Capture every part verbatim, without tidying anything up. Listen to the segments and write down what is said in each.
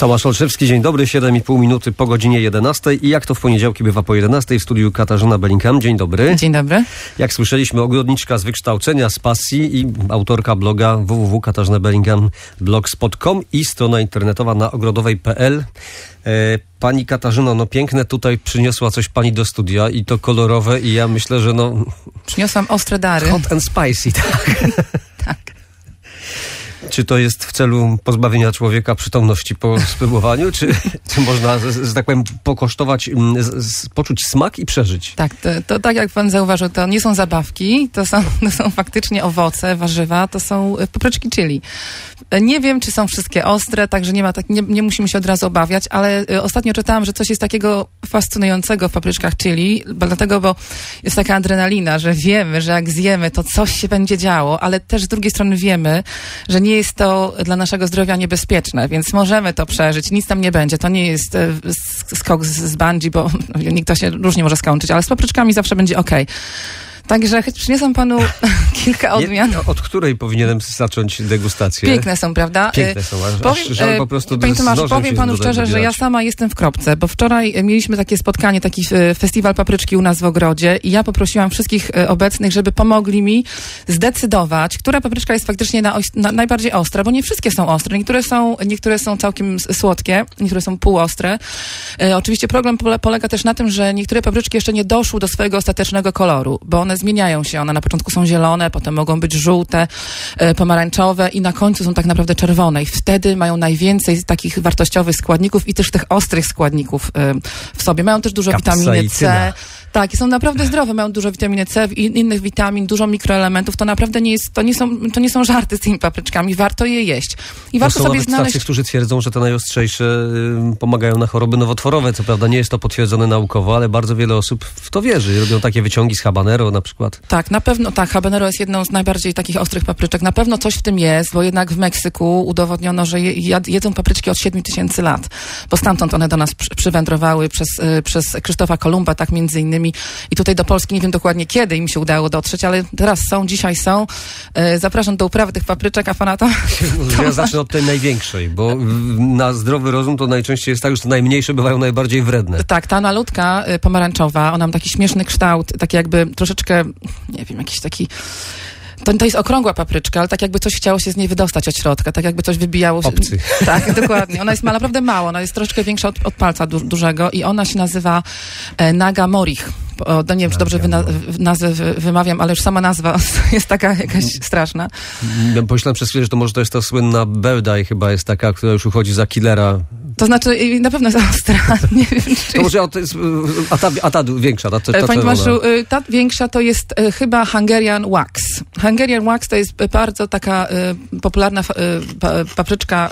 Tomasz Olszewski, dzień dobry, siedem i pół minuty po godzinie jedenastej i jak to w poniedziałki bywa po jedenastej w studiu Katarzyna Bellingham. Dzień dobry. Dzień dobry. Jak słyszeliśmy, ogrodniczka z wykształcenia, z pasji i autorka bloga w w w kropka katarzyna bellingham blogspot kropka com i strona internetowa na ogrodowej kropka p l. E, pani Katarzyno, no piękne tutaj przyniosła coś pani do studia i to kolorowe i ja myślę, że no... Przyniosłam ostre dary. Hot and spicy, tak. Tak. Czy to jest w celu pozbawienia człowieka przytomności po spróbowaniu, czy, czy można, że tak powiem, pokosztować, z, z, poczuć smak i przeżyć? Tak, to, to tak jak pan zauważył, to nie są zabawki, to są, to są faktycznie owoce, warzywa, to są papryczki chili. Nie wiem, czy są wszystkie ostre, także nie ma tak, nie, nie musimy się od razu obawiać, ale ostatnio czytałam, że coś jest takiego fascynującego w papryczkach chili, dlatego, bo jest taka adrenalina, że wiemy, że jak zjemy, to coś się będzie działo, ale też z drugiej strony wiemy, że nie jest to dla naszego zdrowia niebezpieczne, więc możemy to przeżyć, nic tam nie będzie. To nie jest e, skok z, z bungee, bo nikt to się różnie może skończyć, ale z papryczkami zawsze będzie okej. Okay. Także przyniosłam panu kilka odmian. Nie, od której powinienem zacząć degustację? Piękne są, prawda? Piękne są, aż, powiem, aż żal po prostu Panie Tomaszu, powiem panu szczerze, dobierać. że ja sama jestem w kropce, bo wczoraj mieliśmy takie spotkanie, taki festiwal papryczki u nas w ogrodzie i ja poprosiłam wszystkich obecnych, żeby pomogli mi zdecydować, która papryczka jest faktycznie na, na, najbardziej ostra, bo nie wszystkie są ostre. Niektóre są, niektóre są całkiem słodkie, niektóre są półostre. E, oczywiście problem polega też na tym, że niektóre papryczki jeszcze nie doszły do swojego ostatecznego koloru, bo one zmieniają się. One na początku są zielone, potem mogą być żółte, e, pomarańczowe i na końcu są tak naprawdę czerwone. I wtedy mają najwięcej takich wartościowych składników i też tych ostrych składników e, w sobie. Mają też dużo witaminy C. Tak, i są naprawdę zdrowe. Mają dużo witaminy C i innych witamin, dużo mikroelementów. To naprawdę nie jest, to nie są, to nie są żarty z tymi papryczkami. Warto je jeść. I warto są sobie nawet znaleźć... tacy, którzy twierdzą, że te najostrzejsze y, pomagają na choroby nowotworowe. Co prawda nie jest to potwierdzone naukowo, ale bardzo wiele osób w to wierzy. Robią takie wyciągi z habanero na przykład. Tak, na pewno, tak, habanero jest jedną z najbardziej takich ostrych papryczek. Na pewno coś w tym jest, bo jednak w Meksyku udowodniono, że je, jedzą papryczki od siedmiu tysięcy lat. Bo stamtąd one do nas przy, przywędrowały przez, y, przez Krzysztofa Kolumba, tak między innymi. I tutaj do Polski nie wiem dokładnie kiedy im się udało dotrzeć, ale teraz są, dzisiaj są. Y, zapraszam do uprawy tych papryczek, a pana to... to ja zacznę od tej największej, bo na zdrowy rozum to najczęściej jest tak, że te najmniejsze bywają najbardziej wredne. Tak, ta malutka y, pomarańczowa, ona ma taki śmieszny kształt, taki jakby troszeczkę, nie wiem, jakiś taki... To, to jest okrągła papryczka, ale tak jakby coś chciało się z niej wydostać od środka, tak jakby coś wybijało się. Obcy. Tak, dokładnie. Ona jest ma naprawdę mała, ona jest troszeczkę większa od, od palca du, dużego i ona się nazywa e, Naga Morich. O, no nie wiem, czy dobrze wyna, nazwę wy, wymawiam, ale już sama nazwa jest taka jakaś straszna. Ja pomyślałem przez chwilę, że to może to jest ta słynna Bird Eye chyba jest taka, która już uchodzi za killera. To znaczy, na pewno jest ostra. Nie wiem, czy... To może to jest, a, ta, a ta większa, ta, ta, ta Panie Tomaszu, ta większa to jest y, chyba Hungarian Wax. Hungarian Wax to jest bardzo taka y, popularna y, pa, papryczka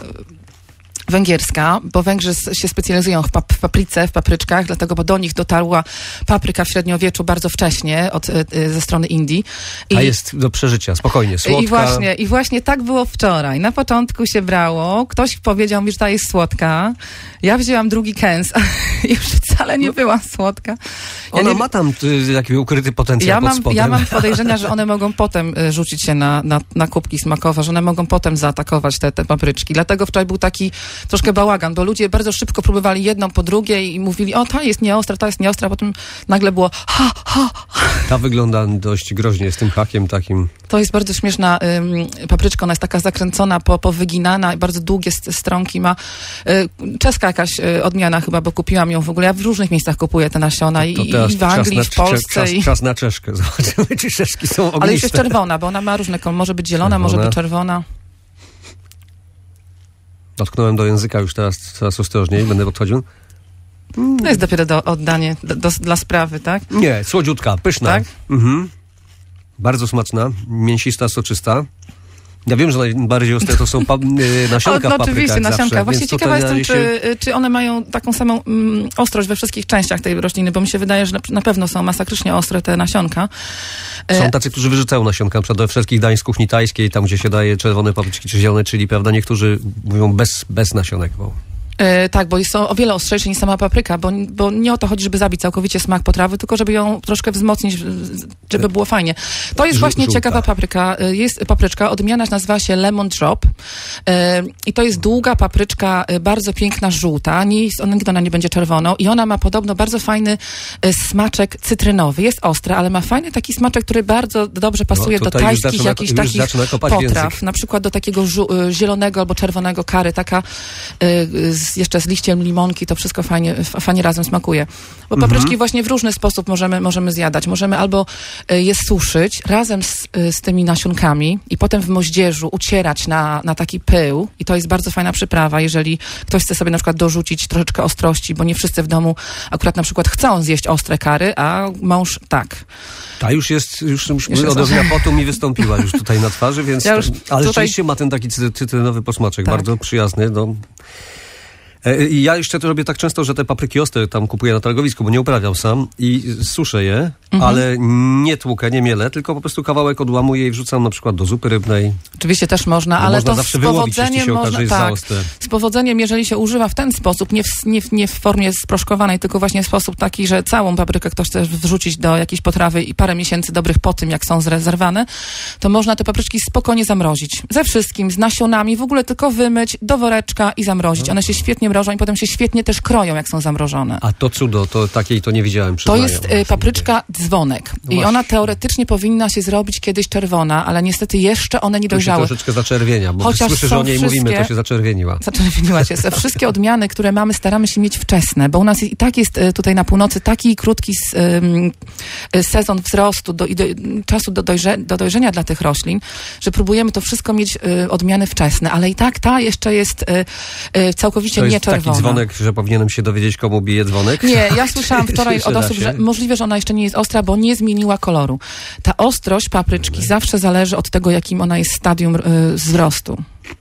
węgierska, bo Węgrzy się specjalizują w, pap- w papryce, w papryczkach, dlatego, bo do nich dotarła papryka w średniowieczu bardzo wcześnie od, y, ze strony Indii. I, A jest do przeżycia, spokojnie, słodka. I właśnie, I właśnie tak było wczoraj. Na początku się brało, ktoś powiedział mi, że ta jest słodka. Ja wzięłam drugi kęs, a już wcale nie była słodka. Ja Ona nie... ma tam y, jakiś ukryty potencjał ja pod mam, spodem. Ja mam podejrzenia, że one mogą potem y, rzucić się na, na, na kubki smakowe, że one mogą potem zaatakować te, te papryczki. Dlatego wczoraj był taki troszkę bałagan, bo ludzie bardzo szybko próbowali jedną po drugiej i mówili, o, ta jest nieostra, ta jest nieostra, a potem nagle było ha, ha. Ta wygląda dość groźnie z tym hakiem takim. To jest bardzo śmieszna ym, papryczka, ona jest taka zakręcona, po, powyginana, bardzo długie stronki ma. Y, czeska jakaś y, odmiana chyba, bo kupiłam ją w ogóle. Ja w różnych miejscach kupuję te nasiona i, i w Anglii, na, w Polsce. Czas, i... czas na czeszkę. Zobaczymy, czy czeszki są ogniste. Ale już jest czerwona, bo ona ma różne kolory. Może być zielona, czerwona. może być czerwona. Dotknąłem do języka już teraz coraz ostrożniej, będę podchodził. Mm. To jest dopiero do, oddanie do, do, dla sprawy, tak? Nie, słodziutka, pyszna. Tak? Mhm. Bardzo smaczna, mięsista, soczysta. Ja wiem, że najbardziej ostre to są pa- nasionka o, w no oczywiście, zawsze, nasionka. Właśnie ciekawa jestem, się... czy, czy one mają taką samą mm, ostrość we wszystkich częściach tej rośliny, bo mi się wydaje, że na, na pewno są masakrycznie ostre te nasionka. Są tacy, którzy wyrzucają nasionka, na przykład we wszystkich dań z kuchni tajskiej, tam gdzie się daje czerwone papryczki czy zielone, czyli prawda, niektórzy mówią bez, bez nasionek. Bo... E, tak, bo są o wiele ostrzejsze niż sama papryka, bo, bo nie o to chodzi, żeby zabić całkowicie smak potrawy, tylko żeby ją troszkę wzmocnić, żeby było fajnie. To jest właśnie Żółta. ciekawa papryka. Jest papryczka, odmiana nazywa się Lemon Drop e, i to jest długa papryczka, e, bardzo piękna, żółta. Nie jest, ona, nigdy ona nie będzie czerwoną i ona ma podobno bardzo fajny e, smaczek cytrynowy. Jest ostra, ale ma fajny taki smaczek, który bardzo dobrze pasuje no, do tajskich zaczyna, jakichś takich potraw. Na przykład do takiego żu- zielonego albo czerwonego curry, taka y, z, jeszcze z liściem limonki, to wszystko fajnie, f- fajnie razem smakuje. Bo papryczki mhm. właśnie w różny sposób możemy, możemy zjadać. Możemy albo y, je suszyć razem z, y, z tymi nasionkami i potem w moździerzu ucierać na, na taki pył i to jest bardzo fajna przyprawa, jeżeli ktoś chce sobie na przykład dorzucić troszeczkę ostrości, bo nie wszyscy w domu akurat na przykład chcą zjeść ostre curry, a mąż tak. Ta już jest, już, już, już odrobina potu mi wystąpiła już tutaj na twarzy, więc, ja już ale tutaj... rzeczywiście ma ten taki cytrynowy posmaczek, tak. bardzo przyjazny. No. I ja jeszcze to robię tak często, że te papryki ostre tam kupuję na targowisku, bo nie uprawiam sam i suszę je, mhm. ale nie tłukę, nie mielę, tylko po prostu kawałek odłamuję i wrzucam na przykład do zupy rybnej. Oczywiście też można, ale można to zawsze z wyłowić, powodzeniem się można, okaże, jest tak, za ostre. z powodzeniem, jeżeli się używa w ten sposób, nie w, nie, w, nie w formie sproszkowanej, tylko właśnie w sposób taki, że całą paprykę ktoś chce wrzucić do jakiejś potrawy i parę miesięcy dobrych po tym, jak są zrezerwowane, to można te papryczki spokojnie zamrozić. Ze wszystkim, z nasionami, w ogóle tylko wymyć do woreczka i zamrozić. One się świetnie mrożą i potem się świetnie też kroją, jak są zamrożone. A to cudo, to takiej to nie widziałem. To jest y, papryczka dzwonek. No I ona teoretycznie powinna się zrobić kiedyś czerwona, ale niestety jeszcze one nie dojrzały. To się troszeczkę zaczerwienia, bo chociaż słyszę, że o niej mówimy, to się zaczerwieniła. Zaczerwieniła się. Wszystkie odmiany, które mamy, staramy się mieć wczesne, bo u nas i tak jest y, tutaj na północy taki krótki s, y, y, sezon wzrostu do, i do, czasu do, dojrze, do dojrzenia dla tych roślin, że próbujemy to wszystko mieć y, odmiany wczesne, ale i tak ta jeszcze jest y, y, całkowicie to jest nieczerwona. Taki dzwonek, że powinienem się dowiedzieć, komu bije dzwonek? Nie, ja słyszałam wczoraj od osób, że możliwe, że ona jeszcze nie jest ostra, bo nie zmieniła koloru. Ta ostrość papryczki hmm. zawsze zależy od tego, jakim ona jest stadium y, wzrostu.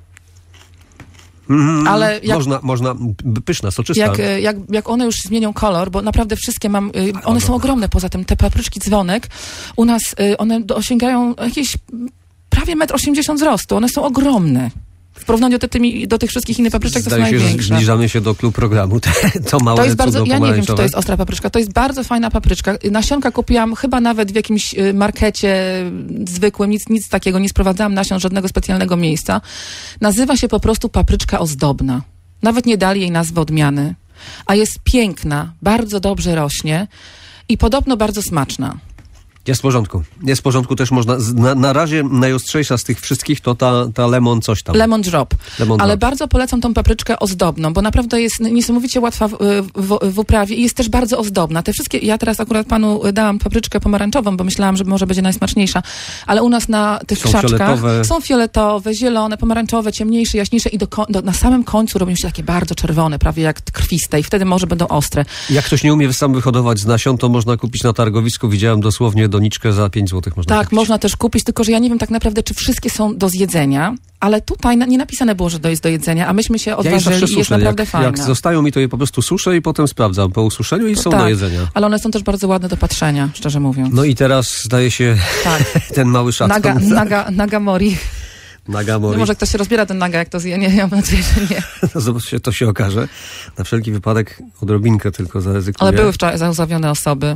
Mm, ale jak, można, można, pyszna, soczysta. Jak, jak, jak one już zmienią kolor, bo naprawdę wszystkie mam, y, one są ogromne poza tym, te papryczki dzwonek, u nas y, one do, osiągają jakieś prawie metr osiemdziesiąt wzrostu, one są ogromne. W porównaniu do, tymi, do tych wszystkich innych papryczek to są największe. Się, że zbliżamy się do klub programu. to małe to jest bardzo, ja nie wiem, czy to jest pomarańczowe. ostra papryczka. To jest bardzo fajna papryczka. Nasionka kupiłam chyba nawet w jakimś y, markecie zwykłym. Nic, nic takiego. Nie sprowadzałam nasion z żadnego specjalnego miejsca. Nazywa się po prostu papryczka ozdobna. Nawet nie dali jej nazwy odmiany. A jest piękna, bardzo dobrze rośnie i podobno bardzo smaczna. Jest w porządku. Jest w porządku, też można. Na, na razie najostrzejsza z tych wszystkich to ta, ta lemon coś tam. Lemon drop. Lemon Ale drop. bardzo polecam tą papryczkę ozdobną, bo naprawdę jest niesamowicie łatwa w, w, w uprawie i jest też bardzo ozdobna. Te wszystkie, ja teraz akurat panu dałam papryczkę pomarańczową, bo myślałam, że może będzie najsmaczniejsza, ale u nas na tych są krzaczkach fioletowe. są fioletowe, zielone, pomarańczowe, ciemniejsze, jaśniejsze i do, do, na samym końcu robią się takie bardzo czerwone, prawie jak krwiste i wtedy może będą ostre. Jak ktoś nie umie sam wyhodować z nasion, to można kupić na targowisku. Widziałem dosłownie doniczkę za pięć złotych można Tak, kupić. można też kupić, tylko że ja nie wiem tak naprawdę, czy wszystkie są do zjedzenia, ale tutaj na, nie napisane było, że to jest do jedzenia, a myśmy się odważyli ja i jest naprawdę jak, fajna. Jak zostają mi, to je po prostu suszę i potem sprawdzam po ususzeniu i to są tak, do jedzenia. Ale one są też bardzo ładne do patrzenia, szczerze mówiąc. No i teraz zdaje się tak. ten mały szatan. Naga, naga, naga mori. Naga mori. Nie, może ktoś się rozbiera ten naga, jak to zje. Nie, ja mam nadzieję, że nie. No zobaczcie, to się okaże. Na wszelki wypadek odrobinkę tylko zaryzykuję. Ale były wczoraj zauzawione osoby.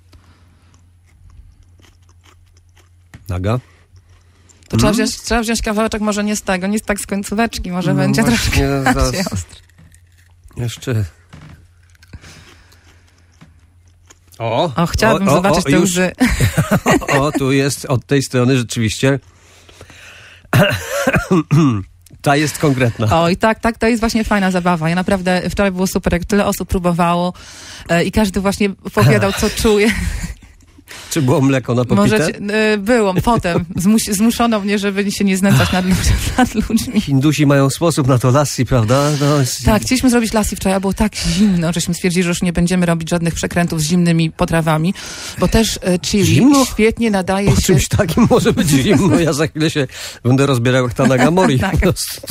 Naga? To mm. trzeba, wziąć, trzeba wziąć kawałeczek, może nie z tego, nie z tak z końcóweczki, może no będzie troszkę bardziej ostry. Jeszcze... O, o, chciałabym o, zobaczyć o, te już. łzy. O, o, tu jest od tej strony rzeczywiście. Ta jest konkretna. O, i tak, tak, to jest właśnie fajna zabawa. Ja naprawdę, wczoraj było super, jak tyle osób próbowało e, i każdy właśnie opowiadał, co czuje. Czy było mleko na popite? Może y, było, potem zmus, zmuszono mnie, żeby się nie znęcać nad, nad ludźmi. Hindusi mają sposób na to lassi, prawda? No, jest... Tak, chcieliśmy zrobić lassi wczoraj, a było tak zimno, żeśmy stwierdzili, że już nie będziemy robić żadnych przekrętów z zimnymi potrawami, bo też y, chili zimno? świetnie nadaje po się... czymś takim może być zimno, ja za chwilę się będę rozbierał jak ta naga mori. Tak.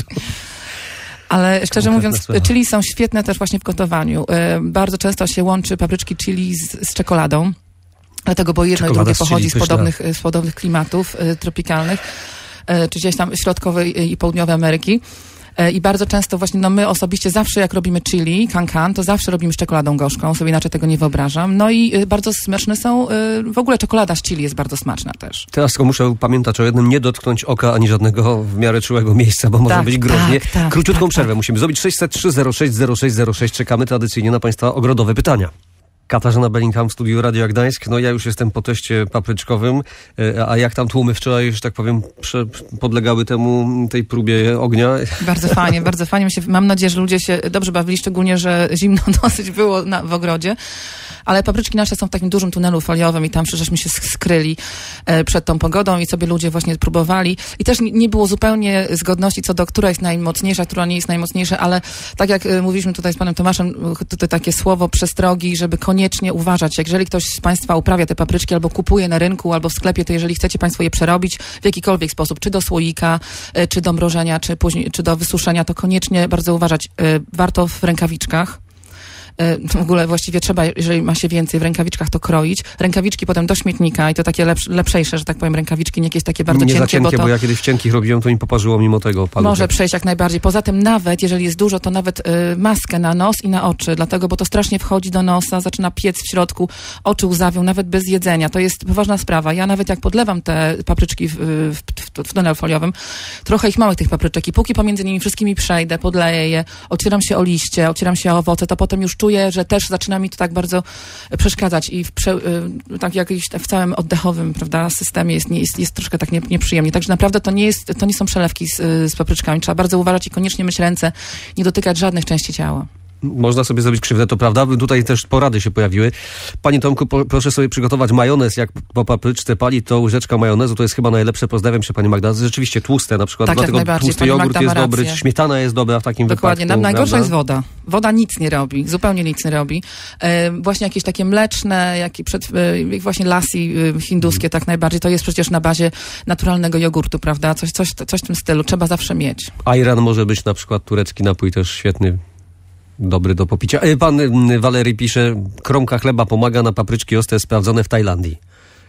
Ale szczerze mówiąc, sprawa. chili są świetne też właśnie w gotowaniu. Y, bardzo często się łączy papryczki chili z, z czekoladą. Dlatego, bo jedno Czekolada i drugie pochodzi z, z podobnych, z podobnych klimatów y, tropikalnych, y, czy gdzieś tam środkowej i południowej Ameryki. I bardzo często właśnie, no my osobiście zawsze jak robimy chili, can-can, to zawsze robimy z czekoladą gorzką, sobie inaczej tego nie wyobrażam. No i bardzo smaczne są, w ogóle czekolada z chili jest bardzo smaczna też. Teraz tylko muszę pamiętać o jednym, nie dotknąć oka ani żadnego w miarę czułego miejsca, bo może tak, być groźnie. Tak, tak, Króciutką tak, przerwę tak. musimy zrobić. sześćset trzy zero sześć zero sześć zero sześć czekamy tradycyjnie na Państwa ogrodowe pytania. Katarzyna Bellingham w studiu Radia Gdańsk. No ja już jestem po teście papryczkowym, a jak tam tłumy wczoraj, że tak powiem, prze, podlegały temu, tej próbie ognia? Bardzo fajnie, bardzo fajnie. Mi się, mam nadzieję, że ludzie się dobrze bawili, szczególnie, że zimno dosyć było na, w ogrodzie. Ale papryczki nasze są w takim dużym tunelu foliowym i tam żeśmy się skryli e, przed tą pogodą i sobie ludzie właśnie próbowali. I też nie, nie było zupełnie zgodności co do, która jest najmocniejsza, która nie jest najmocniejsza, ale tak jak e, mówiliśmy tutaj z panem Tomaszem, tutaj takie słowo przestrogi, żeby koniecznie uważać. Jeżeli ktoś z Państwa uprawia te papryczki albo kupuje na rynku, albo w sklepie, to jeżeli chcecie Państwo je przerobić w jakikolwiek sposób, czy do słoika, e, czy do mrożenia, czy później, czy do wysuszenia, to koniecznie bardzo uważać. E, warto w rękawiczkach. W ogóle właściwie trzeba, jeżeli ma się więcej w rękawiczkach, to kroić. Rękawiczki potem do śmietnika i to takie lepsz, lepszejsze, że tak powiem, rękawiczki, nie jakieś takie bardzo nie cienkie. za cienkie, bo, to bo ja kiedyś w cienkich robiłem, to mi poparzyło mimo tego paluchy. Może przejść jak najbardziej. Poza tym nawet, jeżeli jest dużo, to nawet y, maskę na nos i na oczy, dlatego, bo to strasznie wchodzi do nosa, zaczyna piec w środku, oczy łzawią, nawet bez jedzenia. To jest poważna sprawa. Ja nawet jak podlewam te papryczki w, w, w, w tunelu foliowym, trochę ich małych tych papryczek i póki pomiędzy nimi wszystkimi przejdę, podleję je, ocieram się o liście, ocieram się o owoce, to potem już czuję, że też zaczyna mi to tak bardzo przeszkadzać i w, prze, tak jakiś, w całym oddechowym, prawda, systemie jest, jest, jest troszkę tak nie, nieprzyjemnie. Także naprawdę to nie jest, to nie są przelewki z, z papryczkami. Trzeba bardzo uważać i koniecznie myć ręce, nie dotykać żadnych części ciała. Można sobie zrobić krzywdę, to prawda. Tutaj też porady się pojawiły. Panie Tomku, po, proszę sobie przygotować majonez. Jak po papryczce pali, to łyżeczka majonezu to jest chyba najlepsze. Pozdrawiam się, pani Magda. Rzeczywiście tłuste na przykład. Tak, dlatego jak tłusty pani jogurt Magda jest ma dobry. rację. Śmietana jest dobra w takim Dokładnie. wypadku. Dokładnie. Najgorsza prawda? jest woda. Woda nic nie robi. Zupełnie nic nie robi. E, właśnie jakieś takie mleczne, jak, przed, e, jak właśnie lassi e, hinduskie tak najbardziej. To jest przecież na bazie naturalnego jogurtu, prawda? Coś, coś, coś w tym stylu. Trzeba zawsze mieć. Ajran może być na przykład turecki napój też świetny. Dobry do popicia. Pan Walery pisze, kromka chleba pomaga, na papryczki ostre sprawdzone w Tajlandii.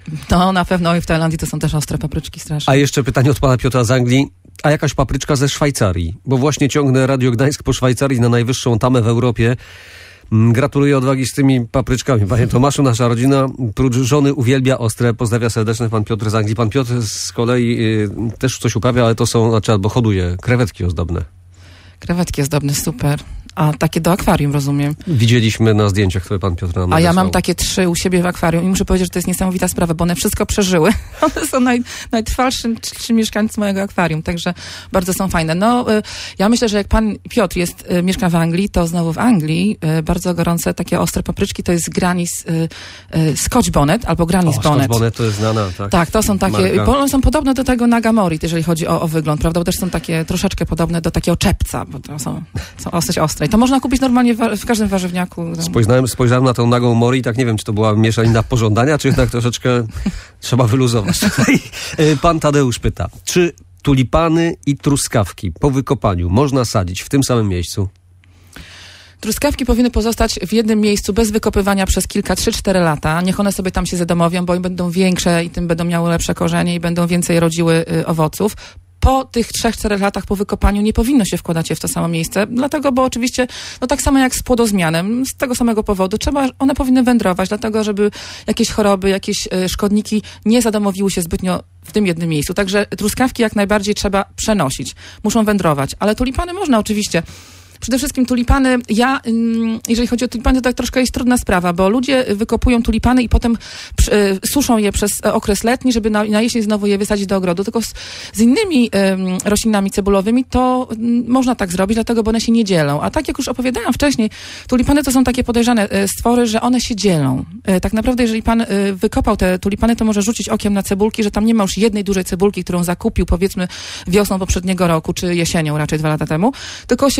No na pewno i w Tajlandii to są też ostre papryczki strasznie. A jeszcze pytanie od pana Piotra z Anglii. A jakaś papryczka ze Szwajcarii? Bo właśnie ciągnę Radio Gdańsk po Szwajcarii na najwyższą tamę w Europie. Gratuluję odwagi z tymi papryczkami. Panie Tomaszu, nasza rodzina prócz żony uwielbia ostre. Pozdrawia serdecznie pan Piotr z Anglii. Pan Piotr z kolei y, też coś uprawia, ale to są, znaczy albo hoduje krewetki ozdobne. Krewetki ozdobne, super. A takie do akwarium, rozumiem. Widzieliśmy na zdjęciach, które pan Piotr nam A ja wysłał. mam takie trzy u siebie w akwarium i muszę powiedzieć, że to jest niesamowita sprawa, bo one wszystko przeżyły. One są naj, najtrwalszym trzy mieszkańcy mojego akwarium, także bardzo są fajne. No, y, ja myślę, że jak pan Piotr jest, y, mieszka w Anglii, to znowu w Anglii y, bardzo gorące, takie ostre papryczki, to jest Granny's y, y, Scotch Bonnet albo Granny's O, Bonnet. Scotch Bonnet to jest znana, tak? Tak, to są takie, Marka. bo one są podobne do tego Nagamori, jeżeli chodzi o, o wygląd, prawda? Bo też są takie troszeczkę podobne do takiego czepca, bo to są, są dosyć ostre. I to można kupić normalnie w, w każdym warzywniaku. Spojrzałem, spojrzałem na tą nagą Mori i tak nie wiem, czy to była mieszanina pożądania, czy jednak troszeczkę trzeba wyluzować. Pan Tadeusz pyta, czy tulipany i truskawki po wykopaniu można sadzić w tym samym miejscu? Truskawki powinny pozostać w jednym miejscu bez wykopywania przez kilka, trzy, cztery lata. Niech one sobie tam się zadomowią, bo im będą większe i tym będą miały lepsze korzenie i będą więcej rodziły y, owoców. Po tych trzech, czterech latach po wykopaniu nie powinno się wkładać je w to samo miejsce, dlatego, bo oczywiście, no tak samo jak z płodozmianem, z tego samego powodu, trzeba, one powinny wędrować, dlatego, żeby jakieś choroby, jakieś y, szkodniki nie zadomowiły się zbytnio w tym jednym miejscu. Także truskawki jak najbardziej trzeba przenosić. Muszą wędrować, ale tulipany można oczywiście. Przede wszystkim tulipany, ja, jeżeli chodzi o tulipany, to tak troszkę jest trudna sprawa, bo ludzie wykopują tulipany i potem y, suszą je przez okres letni, żeby na, na jesień znowu je wysadzić do ogrodu. Tylko z, z innymi y, roślinami cebulowymi to y, można tak zrobić, dlatego, bo one się nie dzielą. A tak jak już opowiadałam wcześniej, tulipany to są takie podejrzane y, stwory, że one się dzielą. Y, tak naprawdę, jeżeli pan y, wykopał te tulipany, to może rzucić okiem na cebulki, że tam nie ma już jednej dużej cebulki, którą zakupił, powiedzmy, wiosną poprzedniego roku, czy jesienią raczej dwa lata temu, tylko się rozpodzieliło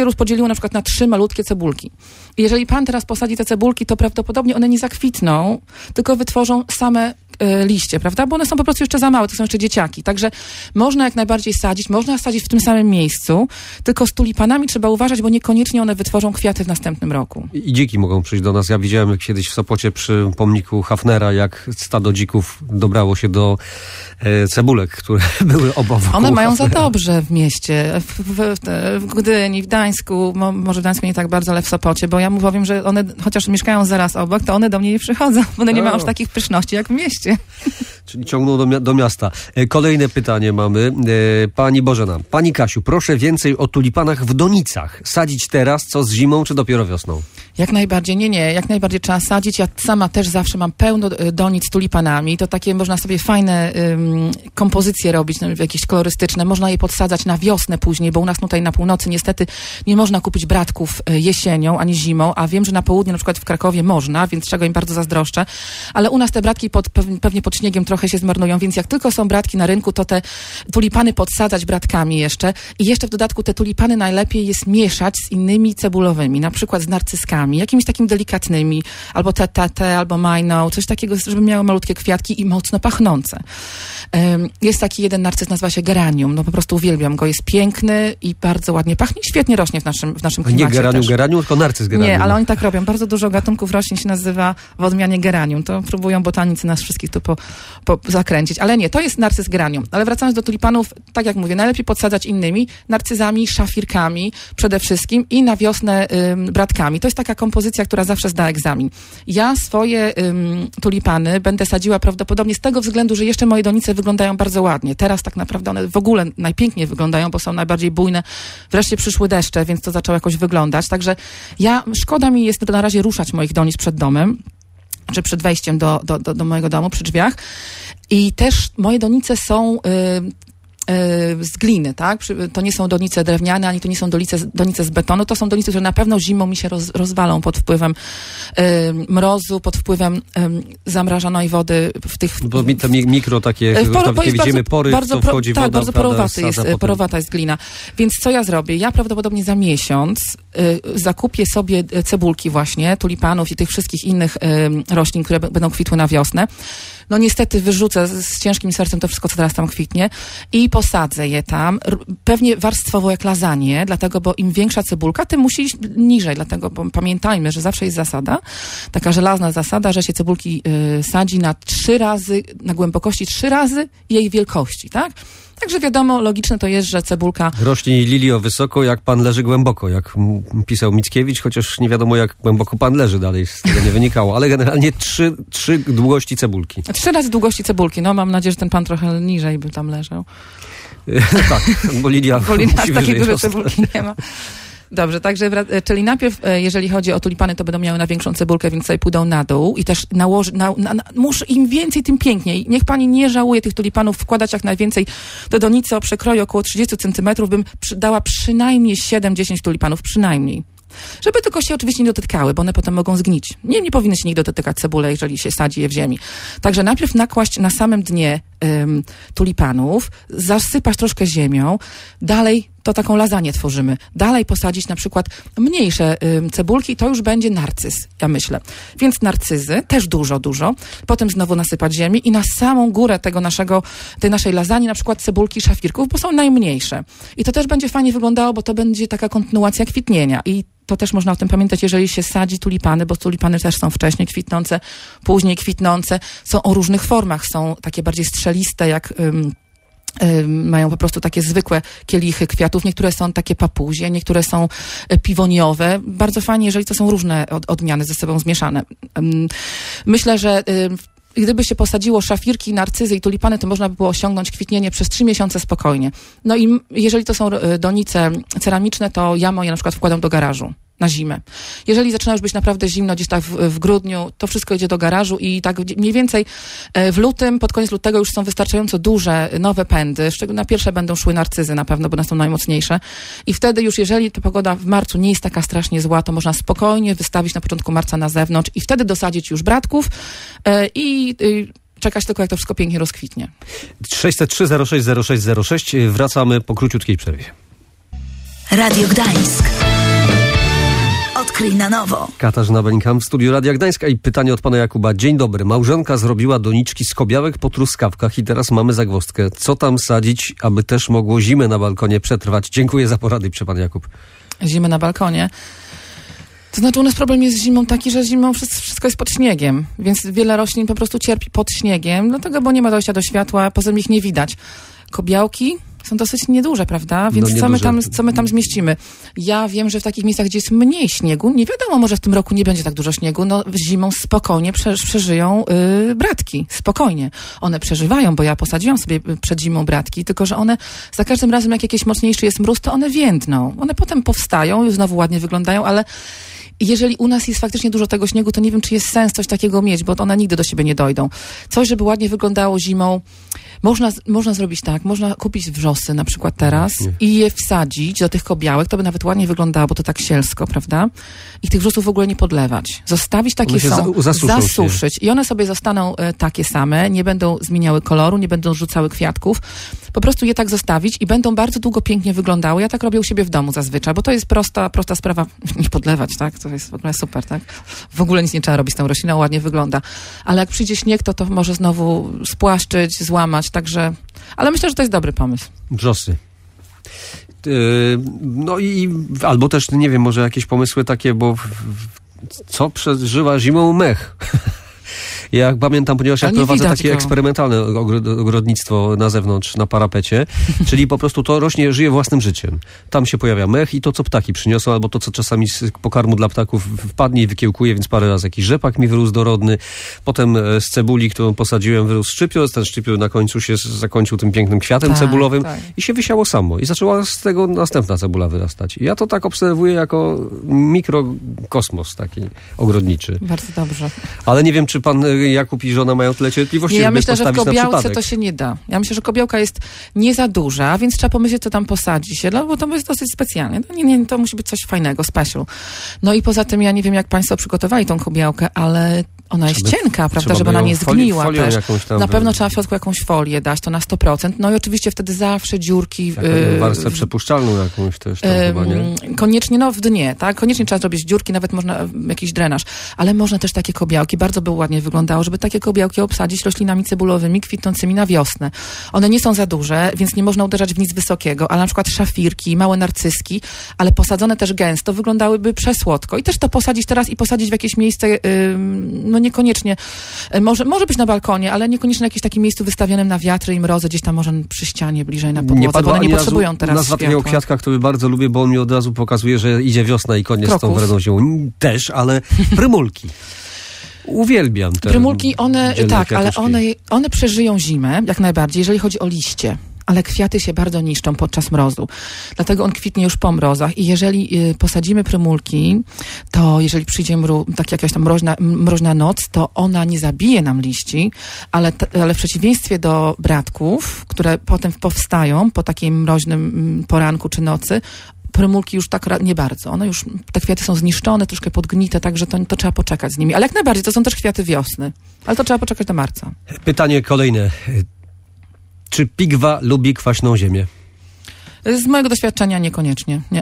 na przykład na trzy malutkie cebulki. I jeżeli pan teraz posadzi te cebulki, to prawdopodobnie one nie zakwitną, tylko wytworzą same y, liście, prawda? Bo one są po prostu jeszcze za małe, to są jeszcze dzieciaki. Także można jak najbardziej sadzić, można sadzić w tym samym miejscu, tylko z tulipanami trzeba uważać, bo niekoniecznie one wytworzą kwiaty w następnym roku. I dziki mogą przyjść do nas. Ja widziałem kiedyś w Sopocie przy pomniku Hafnera, jak stado dzików dobrało się do e, cebulek, które były obowo. One mają Hafnera. za dobrze w mieście, w, w, w Gdyni, w Gdańsku, mo, może w Gdańsku nie tak bardzo, ale w Sopocie, bo ja mu powiem, że one, chociaż mieszkają zaraz obok, to one do mnie nie przychodzą, bo one nie mają aż takich pyszności jak w mieście. Czyli ciągną do, mi- do miasta. E, Kolejne pytanie mamy. E, Pani Bożena. Pani Kasiu, proszę więcej o tulipanach w donicach. Sadzić teraz, co z zimą, czy dopiero wiosną? Jak najbardziej, nie, nie, jak najbardziej trzeba sadzić. Ja sama też zawsze mam pełno y, donic z tulipanami. To takie można sobie fajne ym, kompozycje robić, no, jakieś kolorystyczne. Można je podsadzać na wiosnę później, bo u nas tutaj na północy niestety nie można kupić bratków y, jesienią ani zimą, a wiem, że na południu, na przykład w Krakowie można, więc czego im bardzo zazdroszczę. Ale u nas te bratki pod, pewnie pod śniegiem trochę się zmarnują, więc jak tylko są bratki na rynku, to te tulipany podsadzać bratkami jeszcze. I jeszcze w dodatku te tulipany najlepiej jest mieszać z innymi cebulowymi, na przykład z narcyskami, jakimiś takimi delikatnymi, albo T T T, albo Majną, coś takiego, żeby miały malutkie kwiatki i mocno pachnące. Um, jest taki jeden narcyz, nazywa się geranium, no po prostu uwielbiam go, jest piękny i bardzo ładnie pachnie, świetnie rośnie w naszym, w naszym klimacie. Nie geranium, też. geranium, tylko narcyz geranium. Nie, ale oni tak robią. Bardzo dużo gatunków roślin się nazywa w odmianie geranium. To próbują botanicy nas wszystkich tu po, po zakręcić. Ale nie, to jest narcyz geranium. Ale wracając do tulipanów, tak jak mówię, najlepiej podsadzać innymi, narcyzami, szafirkami przede wszystkim i na wiosnę ym, bratkami. To jest taka kompozycja, która zawsze zda egzamin. Ja swoje ym, tulipany będę sadziła prawdopodobnie z tego względu, że jeszcze moje donice wyglądają bardzo ładnie. Teraz tak naprawdę one w ogóle najpiękniej wyglądają, bo są najbardziej bujne. Wreszcie przyszły deszcze, więc to zaczęło jakoś wyglądać. Także ja, szkoda mi jest na razie ruszać moich donic przed domem, czy przed wejściem do, do, do, do mojego domu, przy drzwiach. I też moje donice są y, y, z gliny, tak? To nie są donice drewniane, ani to nie są donice, donice z betonu. To są donice, które na pewno zimą mi się roz, rozwalą pod wpływem y, mrozu, pod wpływem y, zamrażanej wody w tych... Bo mi te mi- mikro takie, w poro, takie widzimy bardzo, pory, bardzo to pro, wchodzi tak, woda. bardzo prawda, porowaty jest, potem... porowata jest glina. Więc co ja zrobię? Ja prawdopodobnie za miesiąc y, zakupię sobie cebulki właśnie, tulipanów i tych wszystkich innych y, roślin, które b- będą kwitły na wiosnę. No niestety wyrzucę z, z ciężkim sercem to wszystko, co teraz tam kwitnie i posadzę je tam, r- pewnie warstwowo jak lasagne, dlatego, bo im większa cebulka, tym musi iść niżej, dlatego, bo pamiętajmy, że zawsze jest zasada, taka żelazna zasada, że się cebulki y, sadzi na trzy razy, na głębokości trzy razy jej wielkości, tak? Także wiadomo, logiczne to jest, że cebulka... Rośnie lilio wysoko, jak pan leży głęboko, jak m- pisał Mickiewicz, chociaż nie wiadomo, jak głęboko pan leży dalej, z tego nie wynikało, ale generalnie trzy, trzy długości cebulki. Trzy razy długości cebulki, no mam nadzieję, że ten pan trochę niżej by tam leżał. Tak, bo lilia Bo musi takiej wyżej dużej rosnąć. cebulki nie ma. Dobrze, także, wra- czyli najpierw, e, jeżeli chodzi o tulipany, to będą miały na większą cebulkę, więc sobie pójdą na dół i też nałoży, na, na, na, muszę im więcej, tym piękniej. Niech pani nie żałuje tych tulipanów, wkładać jak najwięcej do donicy o przekroju około trzydzieści centymetrów, bym przy, dała przynajmniej siedem dziesięć tulipanów, przynajmniej. Żeby tylko się oczywiście nie dotykały, bo one potem mogą zgnić. Nie, nie powinny się nigdy dotykać cebule, jeżeli się sadzi je w ziemi. Także najpierw nakłaść na samym dnie ym, tulipanów, zasypać troszkę ziemią, dalej to taką lasagne tworzymy. Dalej posadzić na przykład mniejsze ym, cebulki, to już będzie narcyz, ja myślę. Więc narcyzy, też dużo, dużo. Potem znowu nasypać ziemi i na samą górę tego naszego, tej naszej lasagne na przykład cebulki szafirków, bo są najmniejsze. I to też będzie fajnie wyglądało, bo to będzie taka kontynuacja kwitnienia. I to też można o tym pamiętać, jeżeli się sadzi tulipany, bo tulipany też są wcześniej kwitnące, później kwitnące. Są o różnych formach. Są takie bardziej strzeliste, jak... Ym, mają po prostu takie zwykłe kielichy kwiatów. Niektóre są takie papuzie, niektóre są piwoniowe. Bardzo fajnie, jeżeli to są różne od, odmiany ze sobą zmieszane. Myślę, że gdyby się posadziło szafirki, narcyzy i tulipany, to można by było osiągnąć kwitnienie przez trzy miesiące spokojnie. No i jeżeli to są donice ceramiczne, to ja moje na przykład wkładam do garażu na zimę. Jeżeli zaczyna już być naprawdę zimno, gdzieś tak w, w grudniu, to wszystko idzie do garażu i tak mniej więcej w lutym, pod koniec lutego już są wystarczająco duże, nowe pędy. Na pierwsze będą szły narcyzy na pewno, bo one są najmocniejsze. I wtedy już, jeżeli ta pogoda w marcu nie jest taka strasznie zła, to można spokojnie wystawić na początku marca na zewnątrz i wtedy dosadzić już bratków i... i czekać tylko, jak to wszystko pięknie rozkwitnie. sześćset trzy zero sześć zero sześć zero sześć. Wracamy po króciutkiej przerwie. Radio Gdańsk. Odkryj na nowo. Katarzyna Bellingham w studiu Radia Gdańska i pytanie od pana Jakuba. Dzień dobry. Małżonka zrobiła doniczki z kobiałek po truskawkach i teraz mamy zagwozdkę. Co tam sadzić, aby też mogło zimę na balkonie przetrwać? Dziękuję za porady, pisze pan Jakub. Zimę na balkonie. To znaczy u nas problem jest z zimą taki, że zimą wszystko jest pod śniegiem, więc wiele roślin po prostu cierpi pod śniegiem, dlatego, bo nie ma dojścia do światła, poza tym ich nie widać. Kobiałki są dosyć nieduże, prawda? Więc no co, my tam, co my tam zmieścimy? Ja wiem, że w takich miejscach, gdzie jest mniej śniegu, nie wiadomo, może w tym roku nie będzie tak dużo śniegu, no zimą spokojnie prze, przeżyją yy, bratki. Spokojnie. One przeżywają, bo ja posadziłam sobie przed zimą bratki, tylko że one za każdym razem, jak jakiś mocniejszy jest mróz, to one więdną. One potem powstają i znowu ładnie wyglądają, ale jeżeli u nas jest faktycznie dużo tego śniegu, to nie wiem, czy jest sens coś takiego mieć, bo one nigdy do siebie nie dojdą. Coś, żeby ładnie wyglądało zimą, można, można zrobić tak, można kupić wrzosy na przykład teraz i je wsadzić do tych kobiałek, to by nawet ładnie wyglądało, bo to tak sielsko, prawda? I tych wrzosów w ogóle nie podlewać. Zostawić takie są, za, zasuszyć się. I one sobie zostaną e, takie same, nie będą zmieniały koloru, nie będą rzucały kwiatków. Po prostu je tak zostawić i będą bardzo długo pięknie wyglądały. Ja tak robię u siebie w domu zazwyczaj, bo to jest prosta, prosta sprawa, nie podlewać, tak? To jest w ogóle super, tak? W ogóle nic nie trzeba robić z tą rośliną, ładnie wygląda. Ale jak przyjdzie śnieg, to to może znowu spłaszczyć, złamać, także... Ale myślę, że to jest dobry pomysł. Wrzosy. Yy, no i albo też, nie wiem, może jakieś pomysły takie, bo w, w, co przeżywa zimą mech? Ja pamiętam, ponieważ ja prowadzę takie go. eksperymentalne ogrodnictwo na zewnątrz, na parapecie, czyli po prostu to rośnie, żyje własnym życiem. Tam się pojawia mech i to, co ptaki przyniosą, albo to, co czasami z pokarmu dla ptaków wpadnie i wykiełkuje, więc parę razy jakiś rzepak mi wyrósł dorodny. Potem z cebuli, którą posadziłem, wyrósł szczypior. Ten szczypior na końcu się zakończył tym pięknym kwiatem tak, cebulowym tak. i się wysiało samo. I zaczęła z tego następna cebula wyrastać. I ja to tak obserwuję jako mikrokosmos taki ogrodniczy. Bardzo dobrze. Ale nie wiem, czy pan Jakub i żona mają tyle cierpliwości, nie, ja żeby myślę, że w kobiałce na to się nie da. Ja myślę, że kobiałka jest nie za duża, więc trzeba pomyśleć, co tam posadzi się, no, bo to jest dosyć specjalnie. No, nie, nie, to musi być coś fajnego, special. No i poza tym, ja nie wiem, jak państwo przygotowali tą kobiałkę, ale ona jest trzeba, cienka, prawda, żeby ona nie zgniła folię, też. Na by... pewno trzeba w środku jakąś folię dać, to na sto procent. No i oczywiście wtedy zawsze dziurki... Yy, warstwę przepuszczalną jakąś też tam yy, chyba, nie? Koniecznie, no w dnie, tak? Koniecznie trzeba zrobić dziurki, nawet można jakiś drenaż. Ale można też takie kobiałki, bardzo by ładnie wyglądało, żeby takie kobiałki obsadzić roślinami cebulowymi, kwitnącymi na wiosnę. One nie są za duże, więc nie można uderzać w nic wysokiego, ale na przykład szafirki, małe narcyski, ale posadzone też gęsto, wyglądałyby przesłodko. I też to posadzić teraz i posadzić w jakieś miejsce, yy, no niekoniecznie, może, może być na balkonie, ale niekoniecznie na jakimś takim miejscu wystawionym na wiatry i mrozy, gdzieś tam może przy ścianie, bliżej na podłodze, nie bo one nie potrzebują teraz nazwa takiego kwiatka, który bardzo lubię, bo on mi od razu pokazuje, że idzie wiosna i koniec Kroków. z tą wredną ziemią. Też, ale prymulki. Uwielbiam te Prymulki, one, tak, kwiatuszki. ale one, one przeżyją zimę, jak najbardziej, jeżeli chodzi o liście. Ale kwiaty się bardzo niszczą podczas mrozu. Dlatego on kwitnie już po mrozach. I jeżeli y, posadzimy prymulki, to jeżeli przyjdzie mru, tak jakaś tam mroźna, mroźna noc, to ona nie zabije nam liści, ale, t, ale w przeciwieństwie do bratków, które potem powstają po takim mroźnym poranku czy nocy, prymulki już tak nie bardzo. One już, te kwiaty są zniszczone, troszkę podgnite, także to, to trzeba poczekać z nimi. Ale jak najbardziej, to są też kwiaty wiosny. Ale to trzeba poczekać do marca. Pytanie kolejne. Czy pigwa lubi kwaśną ziemię? Z mojego doświadczenia niekoniecznie, nie.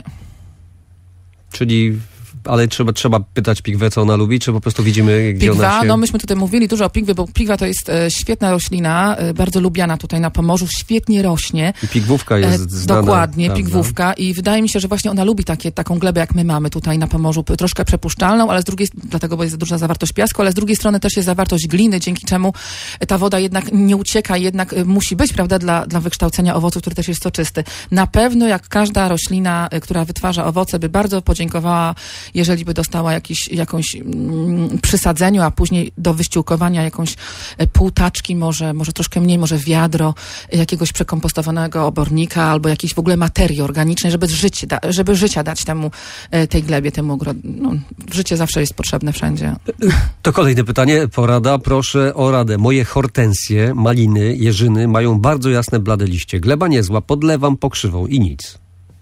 Czyli... Ale trzeba, trzeba pytać pigwę, co ona lubi, czy po prostu widzimy, gdzie pigwa, ona się... no myśmy tutaj mówili dużo o pigwie, bo pigwa to jest e, świetna roślina, e, bardzo lubiana tutaj na Pomorzu, świetnie rośnie. I pigwówka jest e, znana. Dokładnie, prawda? pigwówka i wydaje mi się, że właśnie ona lubi takie, taką glebę, jak my mamy tutaj na Pomorzu, troszkę przepuszczalną, ale z drugiej, dlatego, bo jest duża zawartość piasku, ale z drugiej strony też jest zawartość gliny, dzięki czemu ta woda jednak nie ucieka, jednak musi być, prawda, dla, dla wykształcenia owocu, który też jest soczysty. Na pewno, jak każda roślina, która wytwarza owoce, by bardzo podziękowała, jeżeli by dostała jakiś, jakąś mm, przysadzeniu, a później do wyściółkowania jakąś e, półtaczki, może, może troszkę mniej, może wiadro e, jakiegoś przekompostowanego obornika albo jakiejś w ogóle materii organicznej, żeby, życie da, żeby życia dać temu, e, tej glebie, temu ogrodu. No, życie zawsze jest potrzebne wszędzie. To kolejne pytanie, porada, proszę o radę. Moje hortensje, maliny, jeżyny mają bardzo jasne, blade liście. Gleba niezła, podlewam pokrzywą i nic.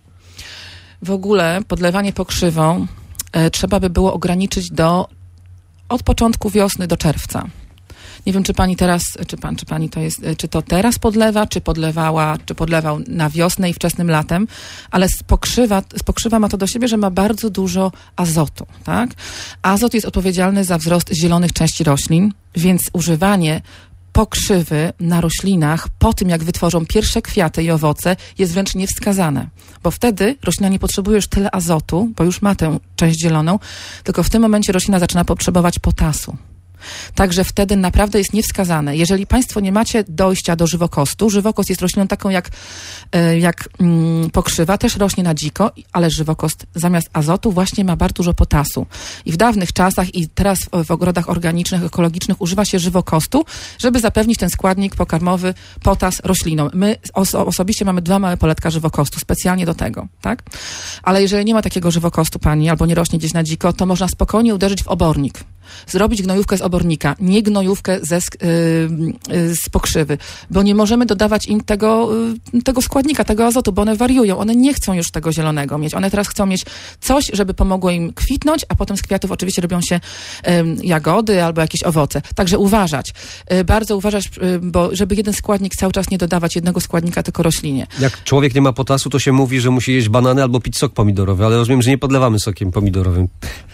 W ogóle podlewanie pokrzywą trzeba by było ograniczyć do od początku wiosny do czerwca. Nie wiem, czy pani teraz, czy pan, czy pani to jest, czy to teraz podlewa, czy podlewała, czy podlewał na wiosnę i wczesnym latem, ale z pokrzywa, z pokrzywa ma to do siebie, że ma bardzo dużo azotu, tak? Azot jest odpowiedzialny za wzrost zielonych części roślin, więc używanie pokrzywy na roślinach po tym, jak wytworzą pierwsze kwiaty i owoce, jest wręcz niewskazane. Bo wtedy roślina nie potrzebuje już tyle azotu, bo już ma tę część zieloną, tylko w tym momencie roślina zaczyna potrzebować potasu. Także wtedy naprawdę jest niewskazane. Jeżeli państwo nie macie dojścia do żywokostu, żywokost jest rośliną taką jak, jak mm, pokrzywa, też rośnie na dziko, ale żywokost zamiast azotu właśnie ma bardzo dużo potasu. I w dawnych czasach i teraz w, w ogrodach organicznych, ekologicznych używa się żywokostu, żeby zapewnić ten składnik pokarmowy, potas roślinom. My oso- osobiście mamy dwa małe poletka żywokostu, specjalnie do tego, tak? Ale jeżeli nie ma takiego żywokostu pani, albo nie rośnie gdzieś na dziko, to można spokojnie uderzyć w obornik. Zrobić gnojówkę z obornika, nie gnojówkę ze, yy, z pokrzywy, bo nie możemy dodawać im tego, yy, tego składnika, tego azotu, bo one wariują, one nie chcą już tego zielonego mieć, one teraz chcą mieć coś, żeby pomogło im kwitnąć, a potem z kwiatów oczywiście robią się yy, jagody albo jakieś owoce. Także uważać, yy, bardzo uważać, yy, bo żeby jeden składnik cały czas nie dodawać jednego składnika, tylko roślinie. Jak człowiek nie ma potasu, to się mówi, że musi jeść banany albo pić sok pomidorowy, ale rozumiem, że nie podlewamy sokiem pomidorowym.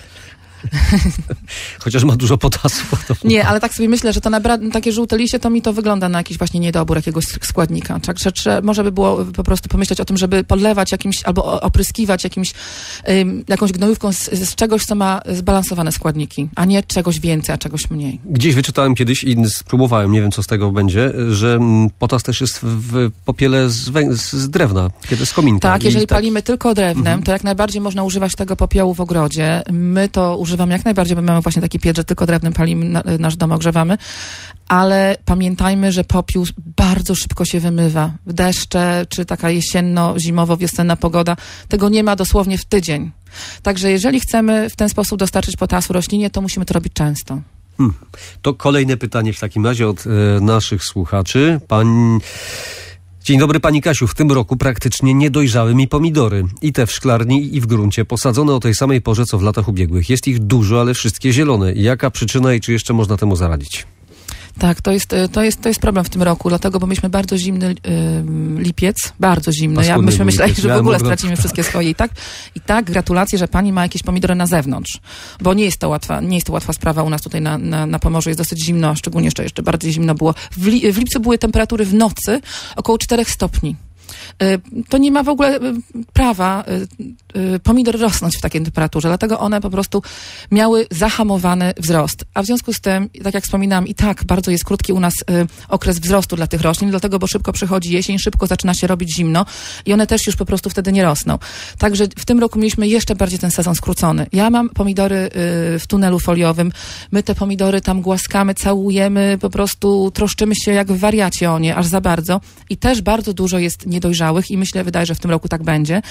Chociaż ma dużo potasu. Nie, ale tak sobie myślę, że to nabra- takie żółte liście, to mi to wygląda na jakiś właśnie niedobór jakiegoś składnika. Także czy, może by było po prostu pomyśleć o tym, żeby podlewać jakimś, albo opryskiwać jakimś, ym, jakąś gnojówką z, z czegoś, co ma zbalansowane składniki, a nie czegoś więcej, a czegoś mniej. Gdzieś wyczytałem kiedyś i spróbowałem, nie wiem co z tego będzie, że potas też jest w popiele z, wę- z drewna, kiedy z kominka. Tak, jeżeli tak... palimy tylko drewnem, mhm. to jak najbardziej można używać tego popiołu w ogrodzie. My to używamy jak najbardziej, bo mamy właśnie taki piec, że tylko drewnem palimy, na, nasz dom ogrzewamy, ale pamiętajmy, że popiół bardzo szybko się wymywa. Deszcze, czy taka jesienno-zimowo-wiosenna pogoda, tego nie ma dosłownie w tydzień. Także jeżeli chcemy w ten sposób dostarczyć potasu roślinie, to musimy to robić często. Hmm. To kolejne pytanie w takim razie od e, naszych słuchaczy. Pan... Dzień dobry pani Kasiu, w tym roku praktycznie nie dojrzały mi pomidory. I te w szklarni i w gruncie, posadzone o tej samej porze co w latach ubiegłych. Jest ich dużo, ale wszystkie zielone. Jaka przyczyna i czy jeszcze można temu zaradzić? Tak, to jest, to jest, to jest problem w tym roku, dlatego, bo mieliśmy bardzo zimny y, lipiec, bardzo zimny. Ja myśmy myśleli, że w ogóle stracimy wszystkie swoje. I tak, i tak gratulacje, że pani ma jakieś pomidory na zewnątrz, bo nie jest to łatwa, nie jest to łatwa sprawa u nas tutaj na, na, na Pomorzu, jest dosyć zimno, szczególnie jeszcze, jeszcze bardziej zimno było. W, li, w lipcu były temperatury w nocy około czterech stopni. To nie ma w ogóle prawa pomidor rosnąć w takiej temperaturze, dlatego one po prostu miały zahamowany wzrost. A w związku z tym, tak jak wspominałam, i tak bardzo jest krótki u nas okres wzrostu dla tych roślin, dlatego, bo szybko przychodzi jesień, szybko zaczyna się robić zimno i one też już po prostu wtedy nie rosną. Także w tym roku mieliśmy jeszcze bardziej ten sezon skrócony. Ja mam pomidory w tunelu foliowym, my te pomidory tam głaskamy, całujemy, po prostu troszczymy się jak w wariacie o nie, aż za bardzo i też bardzo dużo jest niedojrzałych i myślę, wydaje, że w tym roku tak będzie.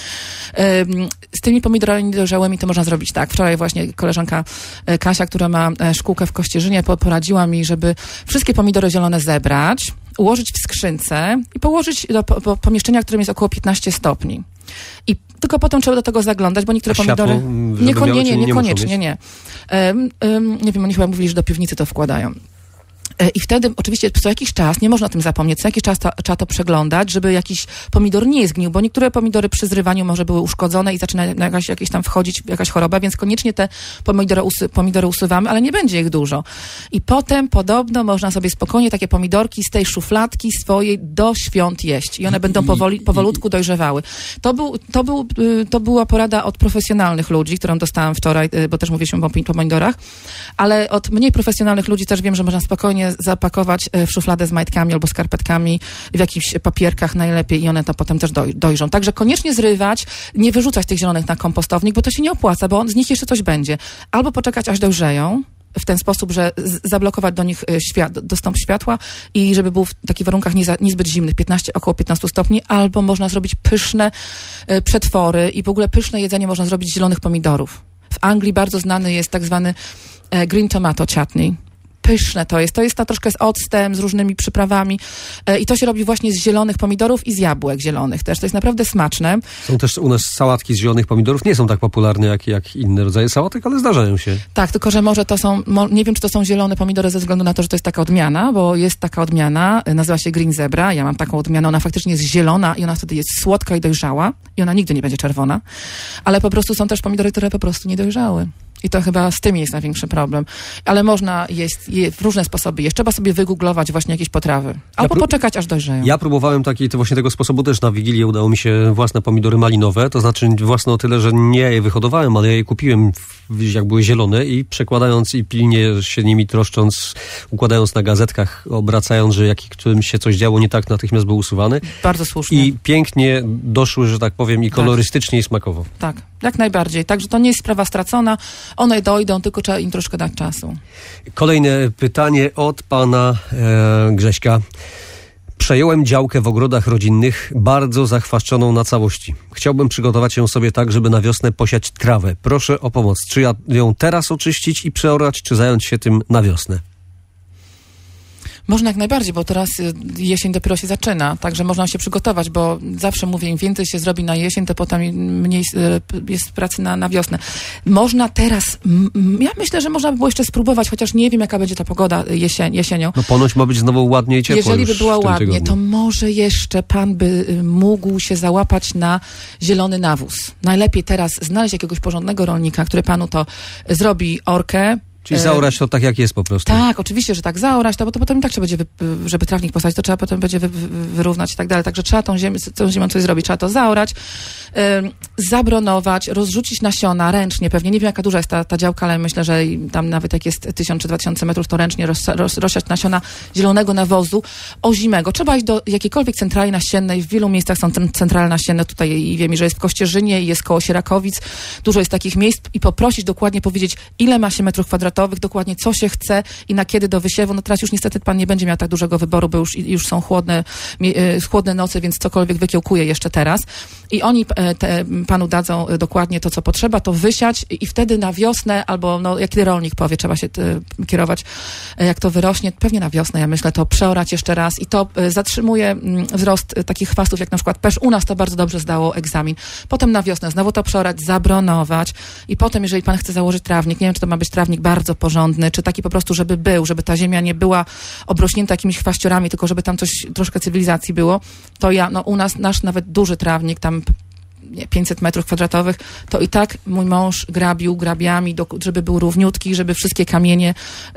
Z tymi pomidorami niedojrzałymi to można zrobić tak. Wczoraj właśnie koleżanka Kasia, która ma szkółkę w Kościerzynie, poradziła mi, żeby wszystkie pomidory zielone zebrać, ułożyć w skrzynce i położyć do po, pomieszczenia, w którym jest około piętnaście stopni. I tylko potem trzeba do tego zaglądać, bo niektóre pomidory... Nie, nie, nie, niekoniecznie, nie. Um, um, nie wiem, oni chyba mówili, że do piwnicy to wkładają. I wtedy oczywiście co jakiś czas, nie można o tym zapomnieć, co jakiś czas to, trzeba to przeglądać, żeby jakiś pomidor nie zgnił, bo niektóre pomidory przy zrywaniu może były uszkodzone i zaczyna jakaś, jakieś tam wchodzić jakaś choroba, więc koniecznie te pomidory, usy, pomidory usuwamy, ale nie będzie ich dużo. I potem podobno można sobie spokojnie takie pomidorki z tej szufladki swojej do świąt jeść i one będą powoli, powolutku dojrzewały. To, był, to, był, to była porada od profesjonalnych ludzi, którą dostałam wczoraj, bo też mówiliśmy o pomidorach, ale od mniej profesjonalnych ludzi też wiem, że można spokojnie zapakować w szufladę z majtkami albo skarpetkami w jakichś papierkach najlepiej i one to potem też doj- dojrzą. Także koniecznie zrywać, nie wyrzucać tych zielonych na kompostownik, bo to się nie opłaca, bo on, z nich jeszcze coś będzie. Albo poczekać, aż dojrzeją, w ten sposób, że z- zablokować do nich świat, dostęp światła i żeby był w takich warunkach nie za, niezbyt zimnych, piętnaście, około piętnaście stopni, albo można zrobić pyszne y, przetwory i w ogóle pyszne jedzenie można zrobić z zielonych pomidorów. W Anglii bardzo znany jest tak zwany e, green tomato chutney. Pyszne to jest. To jest ta troszkę z octem, z różnymi przyprawami e, i to się robi właśnie z zielonych pomidorów i z jabłek zielonych też. To jest naprawdę smaczne. Są też u nas sałatki z zielonych pomidorów. Nie są tak popularne jak, jak inne rodzaje sałatek, ale zdarzają się. Tak, tylko że może to są, mo, nie wiem, czy to są zielone pomidory ze względu na to, że to jest taka odmiana, bo jest taka odmiana, nazywa się Green Zebra. Ja mam taką odmianę, ona faktycznie jest zielona i ona wtedy jest słodka i dojrzała i ona nigdy nie będzie czerwona. Ale po prostu są też pomidory, które po prostu nie dojrzały. I to chyba z tym jest największy problem. Ale można jeść je w różne sposoby jeść. Trzeba sobie wygooglować właśnie jakieś potrawy. Albo ja poczekać, aż dojrzeją. Ja próbowałem takiej, to właśnie tego sposobu też na Wigilię udało mi się własne pomidory malinowe. To znaczy własne o tyle, że nie je wyhodowałem, ale ja je kupiłem jak były zielone i przekładając i pilnie się nimi troszcząc, układając na gazetkach, obracając, że jak którymś się coś działo nie tak, natychmiast był usuwany. Bardzo słusznie. I pięknie doszły, że tak powiem, i kolorystycznie, tak. I smakowo. Tak, jak najbardziej. Także to nie jest sprawa stracona. One dojdą, tylko trzeba im troszkę dać czasu. Kolejne pytanie od pana e, Grześka. Przejąłem działkę w ogrodach rodzinnych, bardzo zachwaszczoną na całości. Chciałbym przygotować ją sobie tak, żeby na wiosnę posiać trawę. Proszę o pomoc. Czy ja ją teraz oczyścić i przeorać, czy zająć się tym na wiosnę? Można jak najbardziej, bo teraz jesień dopiero się zaczyna, także można się przygotować, bo zawsze mówię, im więcej się zrobi na jesień, to potem mniej jest pracy na, na wiosnę. Można teraz, ja myślę, że można by było jeszcze spróbować, chociaż nie wiem, jaka będzie ta pogoda jesień, jesienią. No ponoć ma być znowu ładnie i ciepło. Jeżeli by była ładnie, tygodniu. To może jeszcze pan by mógł się załapać na zielony nawóz. Najlepiej teraz znaleźć jakiegoś porządnego rolnika, który panu to zrobi orkę. Czyli zaorać to tak, jak jest po prostu. Tak, oczywiście, że tak, zaorać to, bo to potem i tak trzeba będzie, wy, żeby trawnik posadzić, to trzeba potem będzie wy, wy, wyrównać i tak dalej. Także trzeba tą ziemię, tą ziemią coś zrobić, trzeba to zaorać, yy, zabronować, rozrzucić nasiona ręcznie pewnie. Nie wiem, jaka duża jest ta, ta działka, ale myślę, że tam nawet jak jest tysiąc czy dwa tysiące metrów, to ręcznie roz, roz, rozsiać nasiona zielonego nawozu ozimego. Trzeba iść do jakiejkolwiek centrali nasiennej. W wielu miejscach są centrale nasienne. Tutaj i wiem, że jest w Kościerzynie i jest koło Sierakowic. Dużo jest takich miejsc i poprosić dokładnie, powiedzieć, ile ma się metrów kwadratowych, dokładnie co się chce i na kiedy do wysiewu. No teraz już niestety pan nie będzie miał tak dużego wyboru, bo już, już są chłodne, chłodne noce, więc cokolwiek wykiełkuje jeszcze teraz. I oni te, panu dadzą dokładnie to, co potrzeba, to wysiać i wtedy na wiosnę, albo no, jak rolnik powie, trzeba się te, kierować, jak to wyrośnie, pewnie na wiosnę, ja myślę, to przeorać jeszcze raz i to zatrzymuje wzrost takich chwastów, jak na przykład pesz. U nas to bardzo dobrze zdało egzamin. Potem na wiosnę znowu to przeorać, zabronować i potem, jeżeli pan chce założyć trawnik, nie wiem, czy to ma być trawnik bardzo porządny, czy taki po prostu, żeby był, żeby ta ziemia nie była obrośnięta jakimiś chwaściorami, tylko żeby tam coś, troszkę cywilizacji było, to ja, no u nas, nasz nawet duży trawnik, tam nie, pięćset metrów kwadratowych, to i tak mój mąż grabił grabiami, do, żeby był równiutki, żeby wszystkie kamienie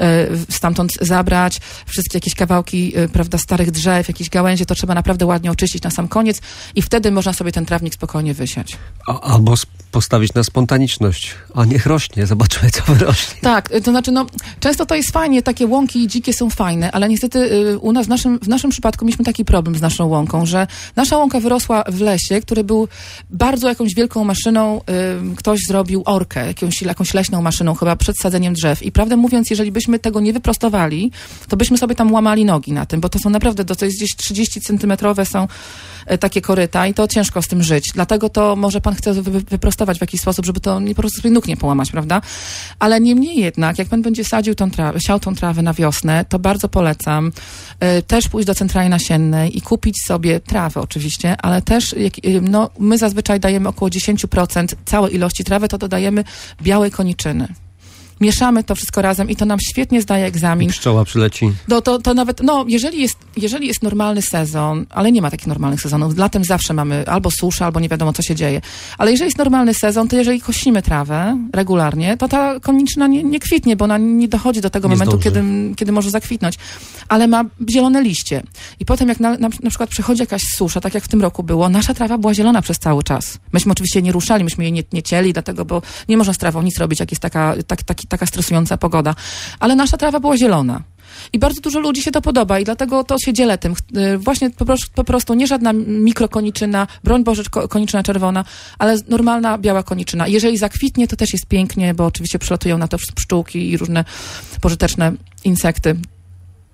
y, stamtąd zabrać, wszystkie jakieś kawałki, y, prawda, starych drzew, jakieś gałęzie, to trzeba naprawdę ładnie oczyścić na sam koniec i wtedy można sobie ten trawnik spokojnie wysiać. A, albo postawić na spontaniczność, a niech rośnie, zobaczymy, co wyrośnie. Tak, to znaczy, no, często to jest fajnie, takie łąki dzikie są fajne, ale niestety y, u nas, w naszym, w naszym przypadku mieliśmy taki problem z naszą łąką, że nasza łąka wyrosła w lesie, który był bardzo jakąś wielką maszyną, y, ktoś zrobił orkę, jakąś, jakąś leśną maszyną, chyba przed sadzeniem drzew. I prawdę mówiąc, jeżeli byśmy tego nie wyprostowali, to byśmy sobie tam łamali nogi na tym, bo to są naprawdę, to jest gdzieś trzydzieści centymetrowe są y, takie koryta i to ciężko z tym żyć. Dlatego to może pan chce wy, wyprostować w jakiś sposób, żeby to nie, po prostu sobie nóg nie połamać, prawda? Ale niemniej jednak, jak pan będzie sadził tą trawę, siał tą trawę na wiosnę, to bardzo polecam y, też pójść do centrali nasiennej i kupić sobie trawę oczywiście, ale też jak, y, no, my zazwyczaj dajemy około dziesięć procent całej ilości trawy, to dodajemy białej koniczyny. Mieszamy to wszystko razem i to nam świetnie zdaje egzamin. I pszczoła przyleci. No to, to nawet, no jeżeli jest, jeżeli jest normalny sezon, ale nie ma takich normalnych sezonów, latem zawsze mamy albo suszę, albo nie wiadomo, co się dzieje. Ale jeżeli jest normalny sezon, to jeżeli kosimy trawę regularnie, to ta koniczyna nie, nie kwitnie, bo ona nie dochodzi do tego nie momentu, kiedy, kiedy może zakwitnąć. Ale ma zielone liście. I potem jak na, na, na przykład przychodzi jakaś susza, tak jak w tym roku było, nasza trawa była zielona przez cały czas. Myśmy oczywiście nie ruszali, myśmy jej nie, nie cieli, dlatego, bo nie można z trawą nic robić, jak jest taka, tak, taki, taka stresująca pogoda. Ale nasza trawa była zielona. I bardzo dużo ludzi się to podoba i dlatego to się dzielę tym. Właśnie po prostu, po prostu nie żadna mikrokoniczyna, broń Boże koniczyna czerwona, ale normalna biała koniczyna. Jeżeli zakwitnie, to też jest pięknie, bo oczywiście przylatują na to pszczółki i różne pożyteczne insekty.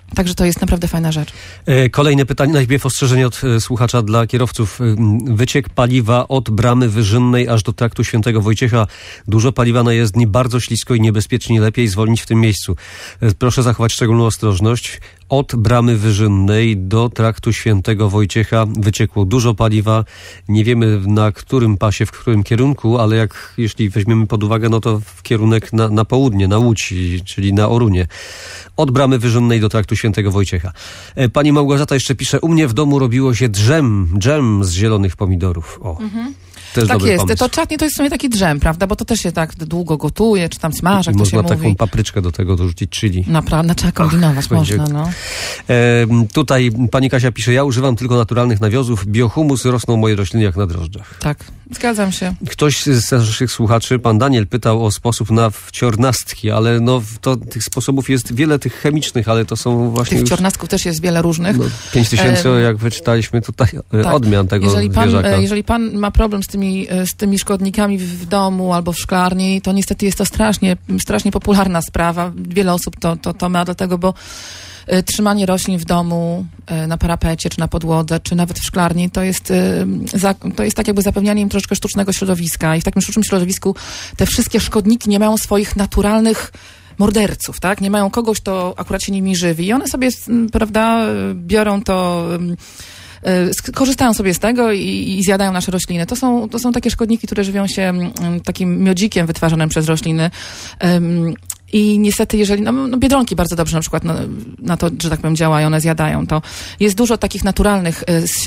Także to jest naprawdę fajna rzecz. Kolejne pytanie, najpierw ostrzeżenie od słuchacza dla kierowców. Wyciek paliwa od Bramy Wyżynnej aż do traktu Świętego Wojciecha. Dużo paliwa na jezdni, bardzo ślisko i niebezpiecznie, lepiej zwolnić w tym miejscu. Proszę zachować szczególną ostrożność. Od Bramy Wyżynnej do traktu Świętego Wojciecha wyciekło dużo paliwa. Nie wiemy na którym pasie, w którym kierunku, ale jak jeśli weźmiemy pod uwagę, no to w kierunek na, na południe, na Łódź, czyli na Orunie. Od Bramy Wyżynnej do traktu Świętego Wojciecha. Pani Małgorzata jeszcze pisze, u mnie w domu robiło się dżem, dżem z zielonych pomidorów. O. Mhm. Też tak jest, pomysł. to czatnie to jest w sumie taki dżem, prawda, bo to też się tak długo gotuje, czy tam smaży, jak to się mówi. Można taką papryczkę do tego dorzucić, chili. Naprawdę, trzeba kombinować, Ach, można, będzie... no. E, tutaj pani Kasia pisze, ja używam tylko naturalnych nawiozów, biohumus, rosną moje rośliny jak na drożdżach. Tak, zgadzam się. Ktoś z naszych słuchaczy, pan Daniel, pytał o sposób na wciornastki, ale no to tych sposobów jest wiele tych chemicznych, ale to są właśnie Tych już... wciornastków też jest wiele różnych. No, pięć tysięcy, e, jak wyczytaliśmy tutaj, tak. odmian tego jeżeli pan, zwierzaka. Jeżeli pan ma problem z tymi, z tymi szkodnikami w domu albo w szklarni, to niestety jest to strasznie, strasznie popularna sprawa. Wiele osób to, to, to ma, dlatego, bo y, trzymanie roślin w domu, y, na parapecie, czy na podłodze, czy nawet w szklarni, to jest, y, za, to jest tak jakby zapewnianie im troszeczkę sztucznego środowiska. I w takim sztucznym środowisku te wszystkie szkodniki nie mają swoich naturalnych morderców, tak? Nie mają kogoś, kto akurat się nimi żywi. I one sobie, prawda, biorą to... korzystają sobie z tego i, i zjadają nasze rośliny. To są, to są takie szkodniki, które żywią się m, takim miodzikiem wytwarzanym przez rośliny. Um, I niestety, jeżeli, no, no biedronki bardzo dobrze na przykład na, na to, że tak powiem, działają, one zjadają to. Jest dużo takich naturalnych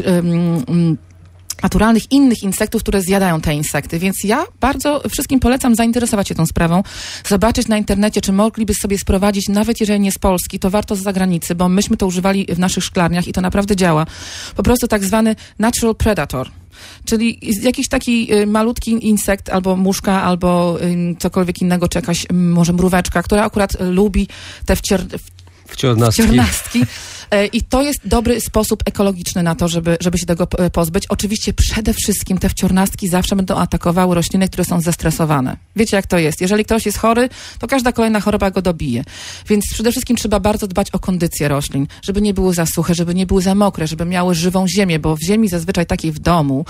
um, um, naturalnych innych insektów, które zjadają te insekty. Więc ja bardzo wszystkim polecam zainteresować się tą sprawą, zobaczyć na internecie, czy mogliby sobie sprowadzić, nawet jeżeli nie z Polski, to warto z zagranicy, bo myśmy to używali w naszych szklarniach i to naprawdę działa. Po prostu tak zwany natural predator. Czyli jakiś taki y, malutki insekt, albo muszka, albo y, cokolwiek innego, czy jakaś y, może mróweczka, która akurat lubi te wcior... Wciornastki. Wciornastki. I to jest dobry sposób ekologiczny na to, żeby, żeby się tego pozbyć. Oczywiście przede wszystkim te wciornastki zawsze będą atakowały rośliny, które są zestresowane. Wiecie, jak to jest. Jeżeli ktoś jest chory, to każda kolejna choroba go dobije. Więc przede wszystkim trzeba bardzo dbać o kondycję roślin, żeby nie były za suche, żeby nie były za mokre, żeby miały żywą ziemię, bo w ziemi zazwyczaj takiej w domu,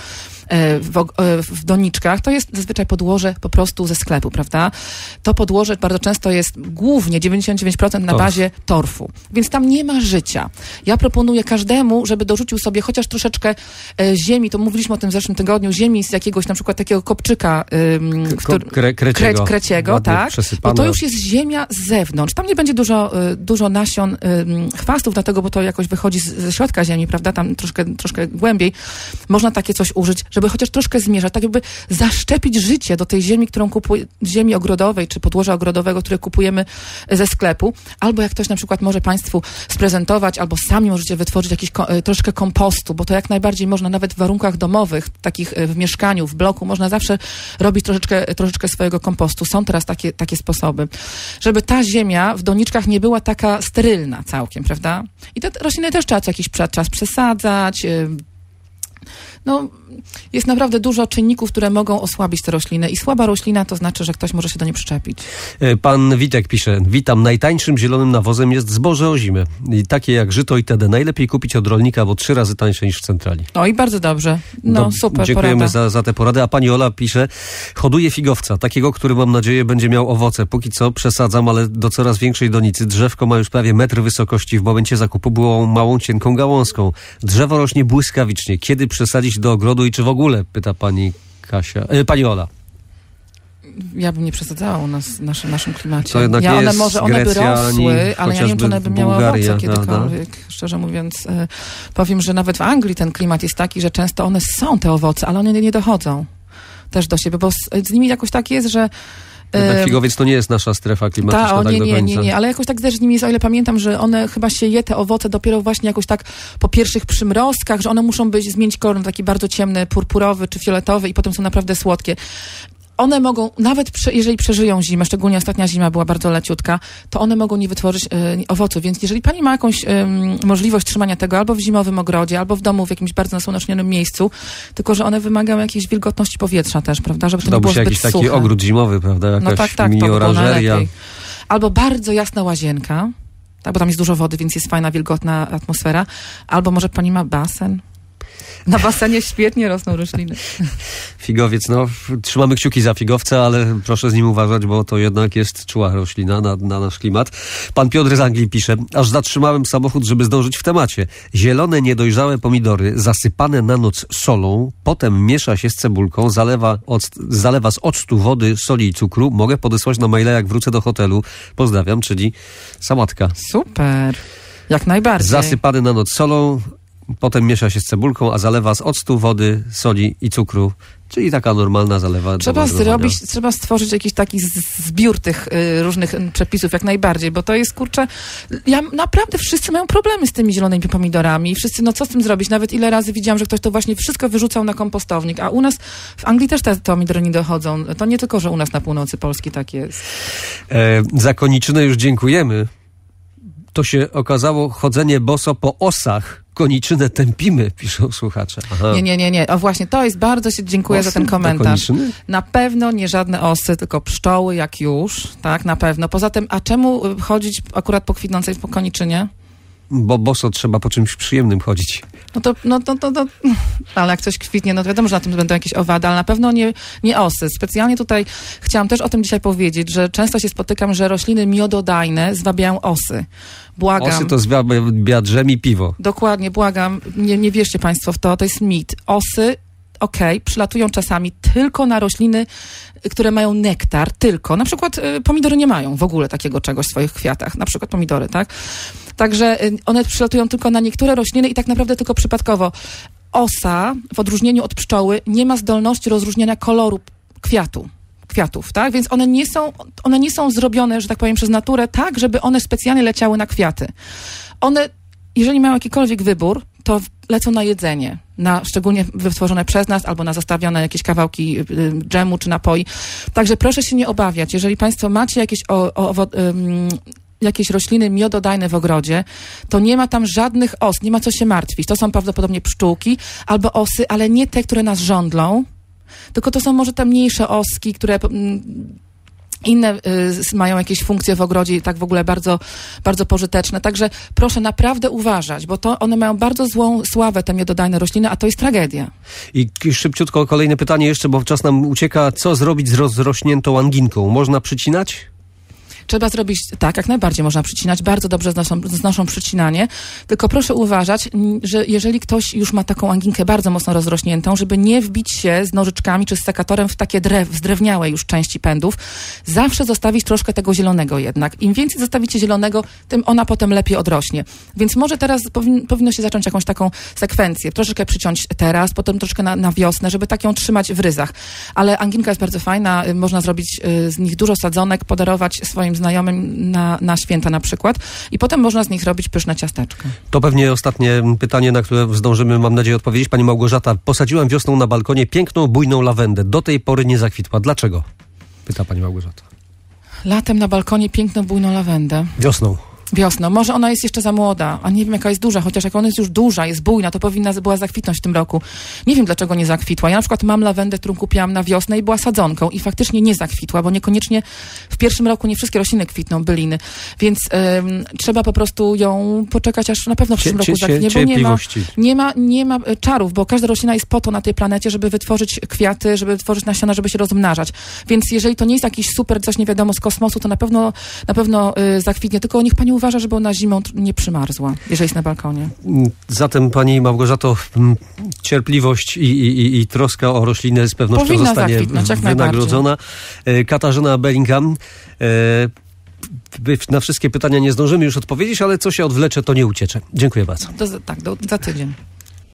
w, w doniczkach, to jest zazwyczaj podłoże po prostu ze sklepu, prawda? To podłoże bardzo często jest głównie dziewięćdziesiąt dziewięć procent na bazie torfu. Więc tam nie ma życia. Ja proponuję każdemu, żeby dorzucił sobie chociaż troszeczkę e, ziemi, to mówiliśmy o tym w zeszłym tygodniu, ziemi z jakiegoś na przykład takiego kopczyka ym, który, Kre, kreciego, kre, kreciego, tak? Bo to już jest ziemia z zewnątrz. Tam nie będzie dużo, y, dużo nasion y, chwastów, dlatego, bo to jakoś wychodzi z, ze środka ziemi, prawda? Tam troszkę, troszkę głębiej. Można takie coś użyć, żeby chociaż troszkę zmierzać, tak jakby zaszczepić życie do tej ziemi, którą kupuje, ziemi ogrodowej, czy podłoża ogrodowego, które kupujemy ze sklepu. Albo jak ktoś na przykład może Państwu sprezentować, albo sami możecie wytworzyć jakiś ko- troszkę kompostu, bo to jak najbardziej można nawet w warunkach domowych, takich w mieszkaniu, w bloku, można zawsze robić troszeczkę, troszeczkę swojego kompostu. Są teraz takie, takie sposoby, żeby ta ziemia w doniczkach nie była taka sterylna całkiem, prawda? I te rośliny też trzeba co jakiś czas przesadzać. No, jest naprawdę dużo czynników, które mogą osłabić te rośliny i słaba roślina to znaczy, że ktoś może się do niej przyczepić. Pan Witek pisze, witam, najtańszym zielonym nawozem jest zboże ozime. I takie jak żyto itd. Najlepiej kupić od rolnika, bo trzy razy tańsze niż w centrali. No i bardzo dobrze. No, no super dziękujemy porada. za, za tę poradę. A pani Ola pisze, hoduję figowca, takiego, który mam nadzieję będzie miał owoce. Póki co przesadzam, ale do coraz większej donicy. Drzewko ma już prawie metr wysokości. W momencie zakupu było małą, cienką gałązką. Drzewo rośnie błyskawicznie. Kiedy przesadzić do ogrodu i czy w ogóle? Pyta pani Kasia, e, pani Ola. Ja bym nie przesadzała u nas w naszym, naszym klimacie. To jednak ja, nie one jest może one Grecja, by rosły, ale ja nie wiem, czy one by miały Bułgaria, owoce kiedykolwiek. prawda? Szczerze mówiąc, y, powiem, że nawet w Anglii ten klimat jest taki, że często one są te owoce, ale one nie dochodzą też do siebie, bo z, z nimi jakoś tak jest, że Jednak figowiec to nie jest nasza strefa klimatyczna. Ta, o, tak nie, do nie, końca. nie, nie, ale jakoś tak też z nimi jest, o ile pamiętam, że one chyba się je te owoce dopiero właśnie jakoś tak po pierwszych przymrozkach, że one muszą być, zmienić kolor na taki bardzo ciemny, purpurowy czy fioletowy i potem są naprawdę słodkie. One mogą, nawet prze, jeżeli przeżyją zimę, szczególnie ostatnia zima była bardzo leciutka, to one mogą nie wytworzyć y, owoców, więc jeżeli pani ma jakąś y, możliwość trzymania tego albo w zimowym ogrodzie, albo w domu w jakimś bardzo nasłonecznionym miejscu, tylko że one wymagają jakiejś wilgotności powietrza też, prawda, żeby to nie było się zbyt jakiś taki suche. ogród zimowy, prawda, jakaś no tak, tak, mini to by było oranżeria. najlepiej. Albo bardzo jasna łazienka, tak, bo tam jest dużo wody, więc jest fajna, wilgotna atmosfera. Albo może pani ma basen? Na basenie świetnie rosną rośliny. Figowiec, no trzymamy kciuki za figowca, ale proszę z nim uważać, bo to jednak jest czuła roślina na, na nasz klimat. Pan Piotr z Anglii pisze, aż zatrzymałem samochód, żeby zdążyć w temacie. Zielone, niedojrzałe pomidory zasypane na noc solą, potem miesza się z cebulką, zalewa, od, zalewa z octu, wody, soli i cukru. Mogę podesłać na maila, jak wrócę do hotelu. Pozdrawiam, czyli sałatka. Super, jak najbardziej. Zasypany na noc solą, potem miesza się z cebulką, a zalewa z octu, wody, soli i cukru. Czyli taka normalna zalewa. Trzeba zrobić, trzeba stworzyć jakiś taki zbiór tych y, różnych przepisów, jak najbardziej, bo to jest, kurczę, ja naprawdę wszyscy mają problemy z tymi zielonymi pomidorami. Wszyscy, no co z tym zrobić? Nawet ile razy widziałam, że ktoś to właśnie wszystko wyrzucał na kompostownik, a u nas w Anglii też te pomidory nie dochodzą. To nie tylko, że u nas na północy Polski tak jest. E, za koniczynę już dziękujemy. To się okazało chodzenie boso po osach. Koniczynę tępimy, piszą słuchacze. Aha. Nie, nie, nie, nie. O właśnie, to jest, bardzo się dziękuję osy za ten komentarz. Na pewno nie żadne osy, tylko pszczoły, jak już, tak, na pewno. Poza tym, a czemu chodzić akurat po kwitnącej po koniczynie? Bo boso trzeba po czymś przyjemnym chodzić. No to, no to, to, to, ale jak coś kwitnie, no to wiadomo, że na tym będą jakieś owady, ale na pewno nie, nie osy. Specjalnie tutaj chciałam też o tym dzisiaj powiedzieć, że często się spotykam, że rośliny miododajne zwabiają osy. Błagam. Osy to zwabia drzem i piwo. Dokładnie, błagam. Nie, nie wierzcie państwo w to, to jest mit. Osy, okej, okay, przylatują czasami tylko na rośliny, które mają nektar, tylko. Na przykład y, pomidory nie mają w ogóle takiego czegoś w swoich kwiatach. Na przykład pomidory, tak? Także y, one przylatują tylko na niektóre rośliny i tak naprawdę tylko przypadkowo. Osa, w odróżnieniu od pszczoły, nie ma zdolności rozróżniania koloru kwiatu. Kwiatów, tak? Więc one nie są, one nie są zrobione, że tak powiem, przez naturę tak, żeby one specjalnie leciały na kwiaty. One, jeżeli mają jakikolwiek wybór, to lecą na jedzenie, na szczególnie wytworzone przez nas, albo na zostawione jakieś kawałki y, dżemu czy napoi. Także proszę się nie obawiać. Jeżeli państwo macie jakieś, o, o, o, ym, jakieś rośliny miododajne w ogrodzie, to nie ma tam żadnych os, nie ma co się martwić. To są prawdopodobnie pszczółki albo osy, ale nie te, które nas żądlą, tylko to są może te mniejsze oski, które mm, inne y, mają jakieś funkcje w ogrodzie, tak w ogóle bardzo, bardzo pożyteczne. Także proszę naprawdę uważać, bo to one mają bardzo złą sławę, te miododajne rośliny, a to jest tragedia. I szybciutko kolejne pytanie jeszcze, bo czas nam ucieka. Co zrobić z rozrośniętą anginką? Można przycinać? Trzeba zrobić, tak, jak najbardziej można przycinać, bardzo dobrze znoszą, znoszą przycinanie, tylko proszę uważać, że jeżeli ktoś już ma taką anginkę bardzo mocno rozrośniętą, żeby nie wbić się z nożyczkami czy z sekatorem w takie drew, zdrewniałe już części pędów, zawsze zostawić troszkę tego zielonego jednak. Im więcej zostawicie zielonego, tym ona potem lepiej odrośnie. Więc może teraz powin, powinno się zacząć jakąś taką sekwencję, troszeczkę przyciąć teraz, potem troszkę na, na wiosnę, żeby tak ją trzymać w ryzach. Ale anginka jest bardzo fajna, można zrobić z nich dużo sadzonek, podarować swoim znajomym na, na święta na przykład i potem można z nich robić pyszne ciasteczka. To pewnie ostatnie pytanie, na które zdążymy, mam nadzieję, odpowiedzieć. Pani Małgorzata, posadziłam wiosną na balkonie piękną, bujną lawendę. Do tej pory nie zakwitła. Dlaczego? Pyta pani Małgorzata. Latem na balkonie piękną, bujną lawendę. Wiosną. Wiosną. Może ona jest jeszcze za młoda, a nie wiem jaka jest duża, chociaż jak ona jest już duża, jest bujna, to powinna była zakwitnąć w tym roku. Nie wiem dlaczego nie zakwitła. Ja na przykład mam lawendę, którą kupiłam na wiosnę i była sadzonką i faktycznie nie zakwitła, bo niekoniecznie w pierwszym roku nie wszystkie rośliny kwitną, byliny. Więc ym, trzeba po prostu ją poczekać, aż na pewno w przyszłym roku zakwitnie, bo nie ma, nie, ma, nie ma czarów, bo każda roślina jest po to na tej planecie, żeby wytworzyć kwiaty, żeby wytworzyć nasiona, żeby się rozmnażać. Więc jeżeli to nie jest jakiś super coś nie wiadomo z kosmosu, to na pewno, na pewno yy, zakwitnie. Tylko niech pani uważa, żeby ona zimą nie przymarzła, jeżeli jest na balkonie. Zatem pani Małgorzato, cierpliwość i, i, i troska o roślinę z pewnością powinna zostanie wynagrodzona. Katarzyna Bellingham. Na wszystkie pytania nie zdążymy już odpowiedzieć, ale co się odwlecze, to nie uciecze. Dziękuję bardzo. Do, tak, do, za tydzień.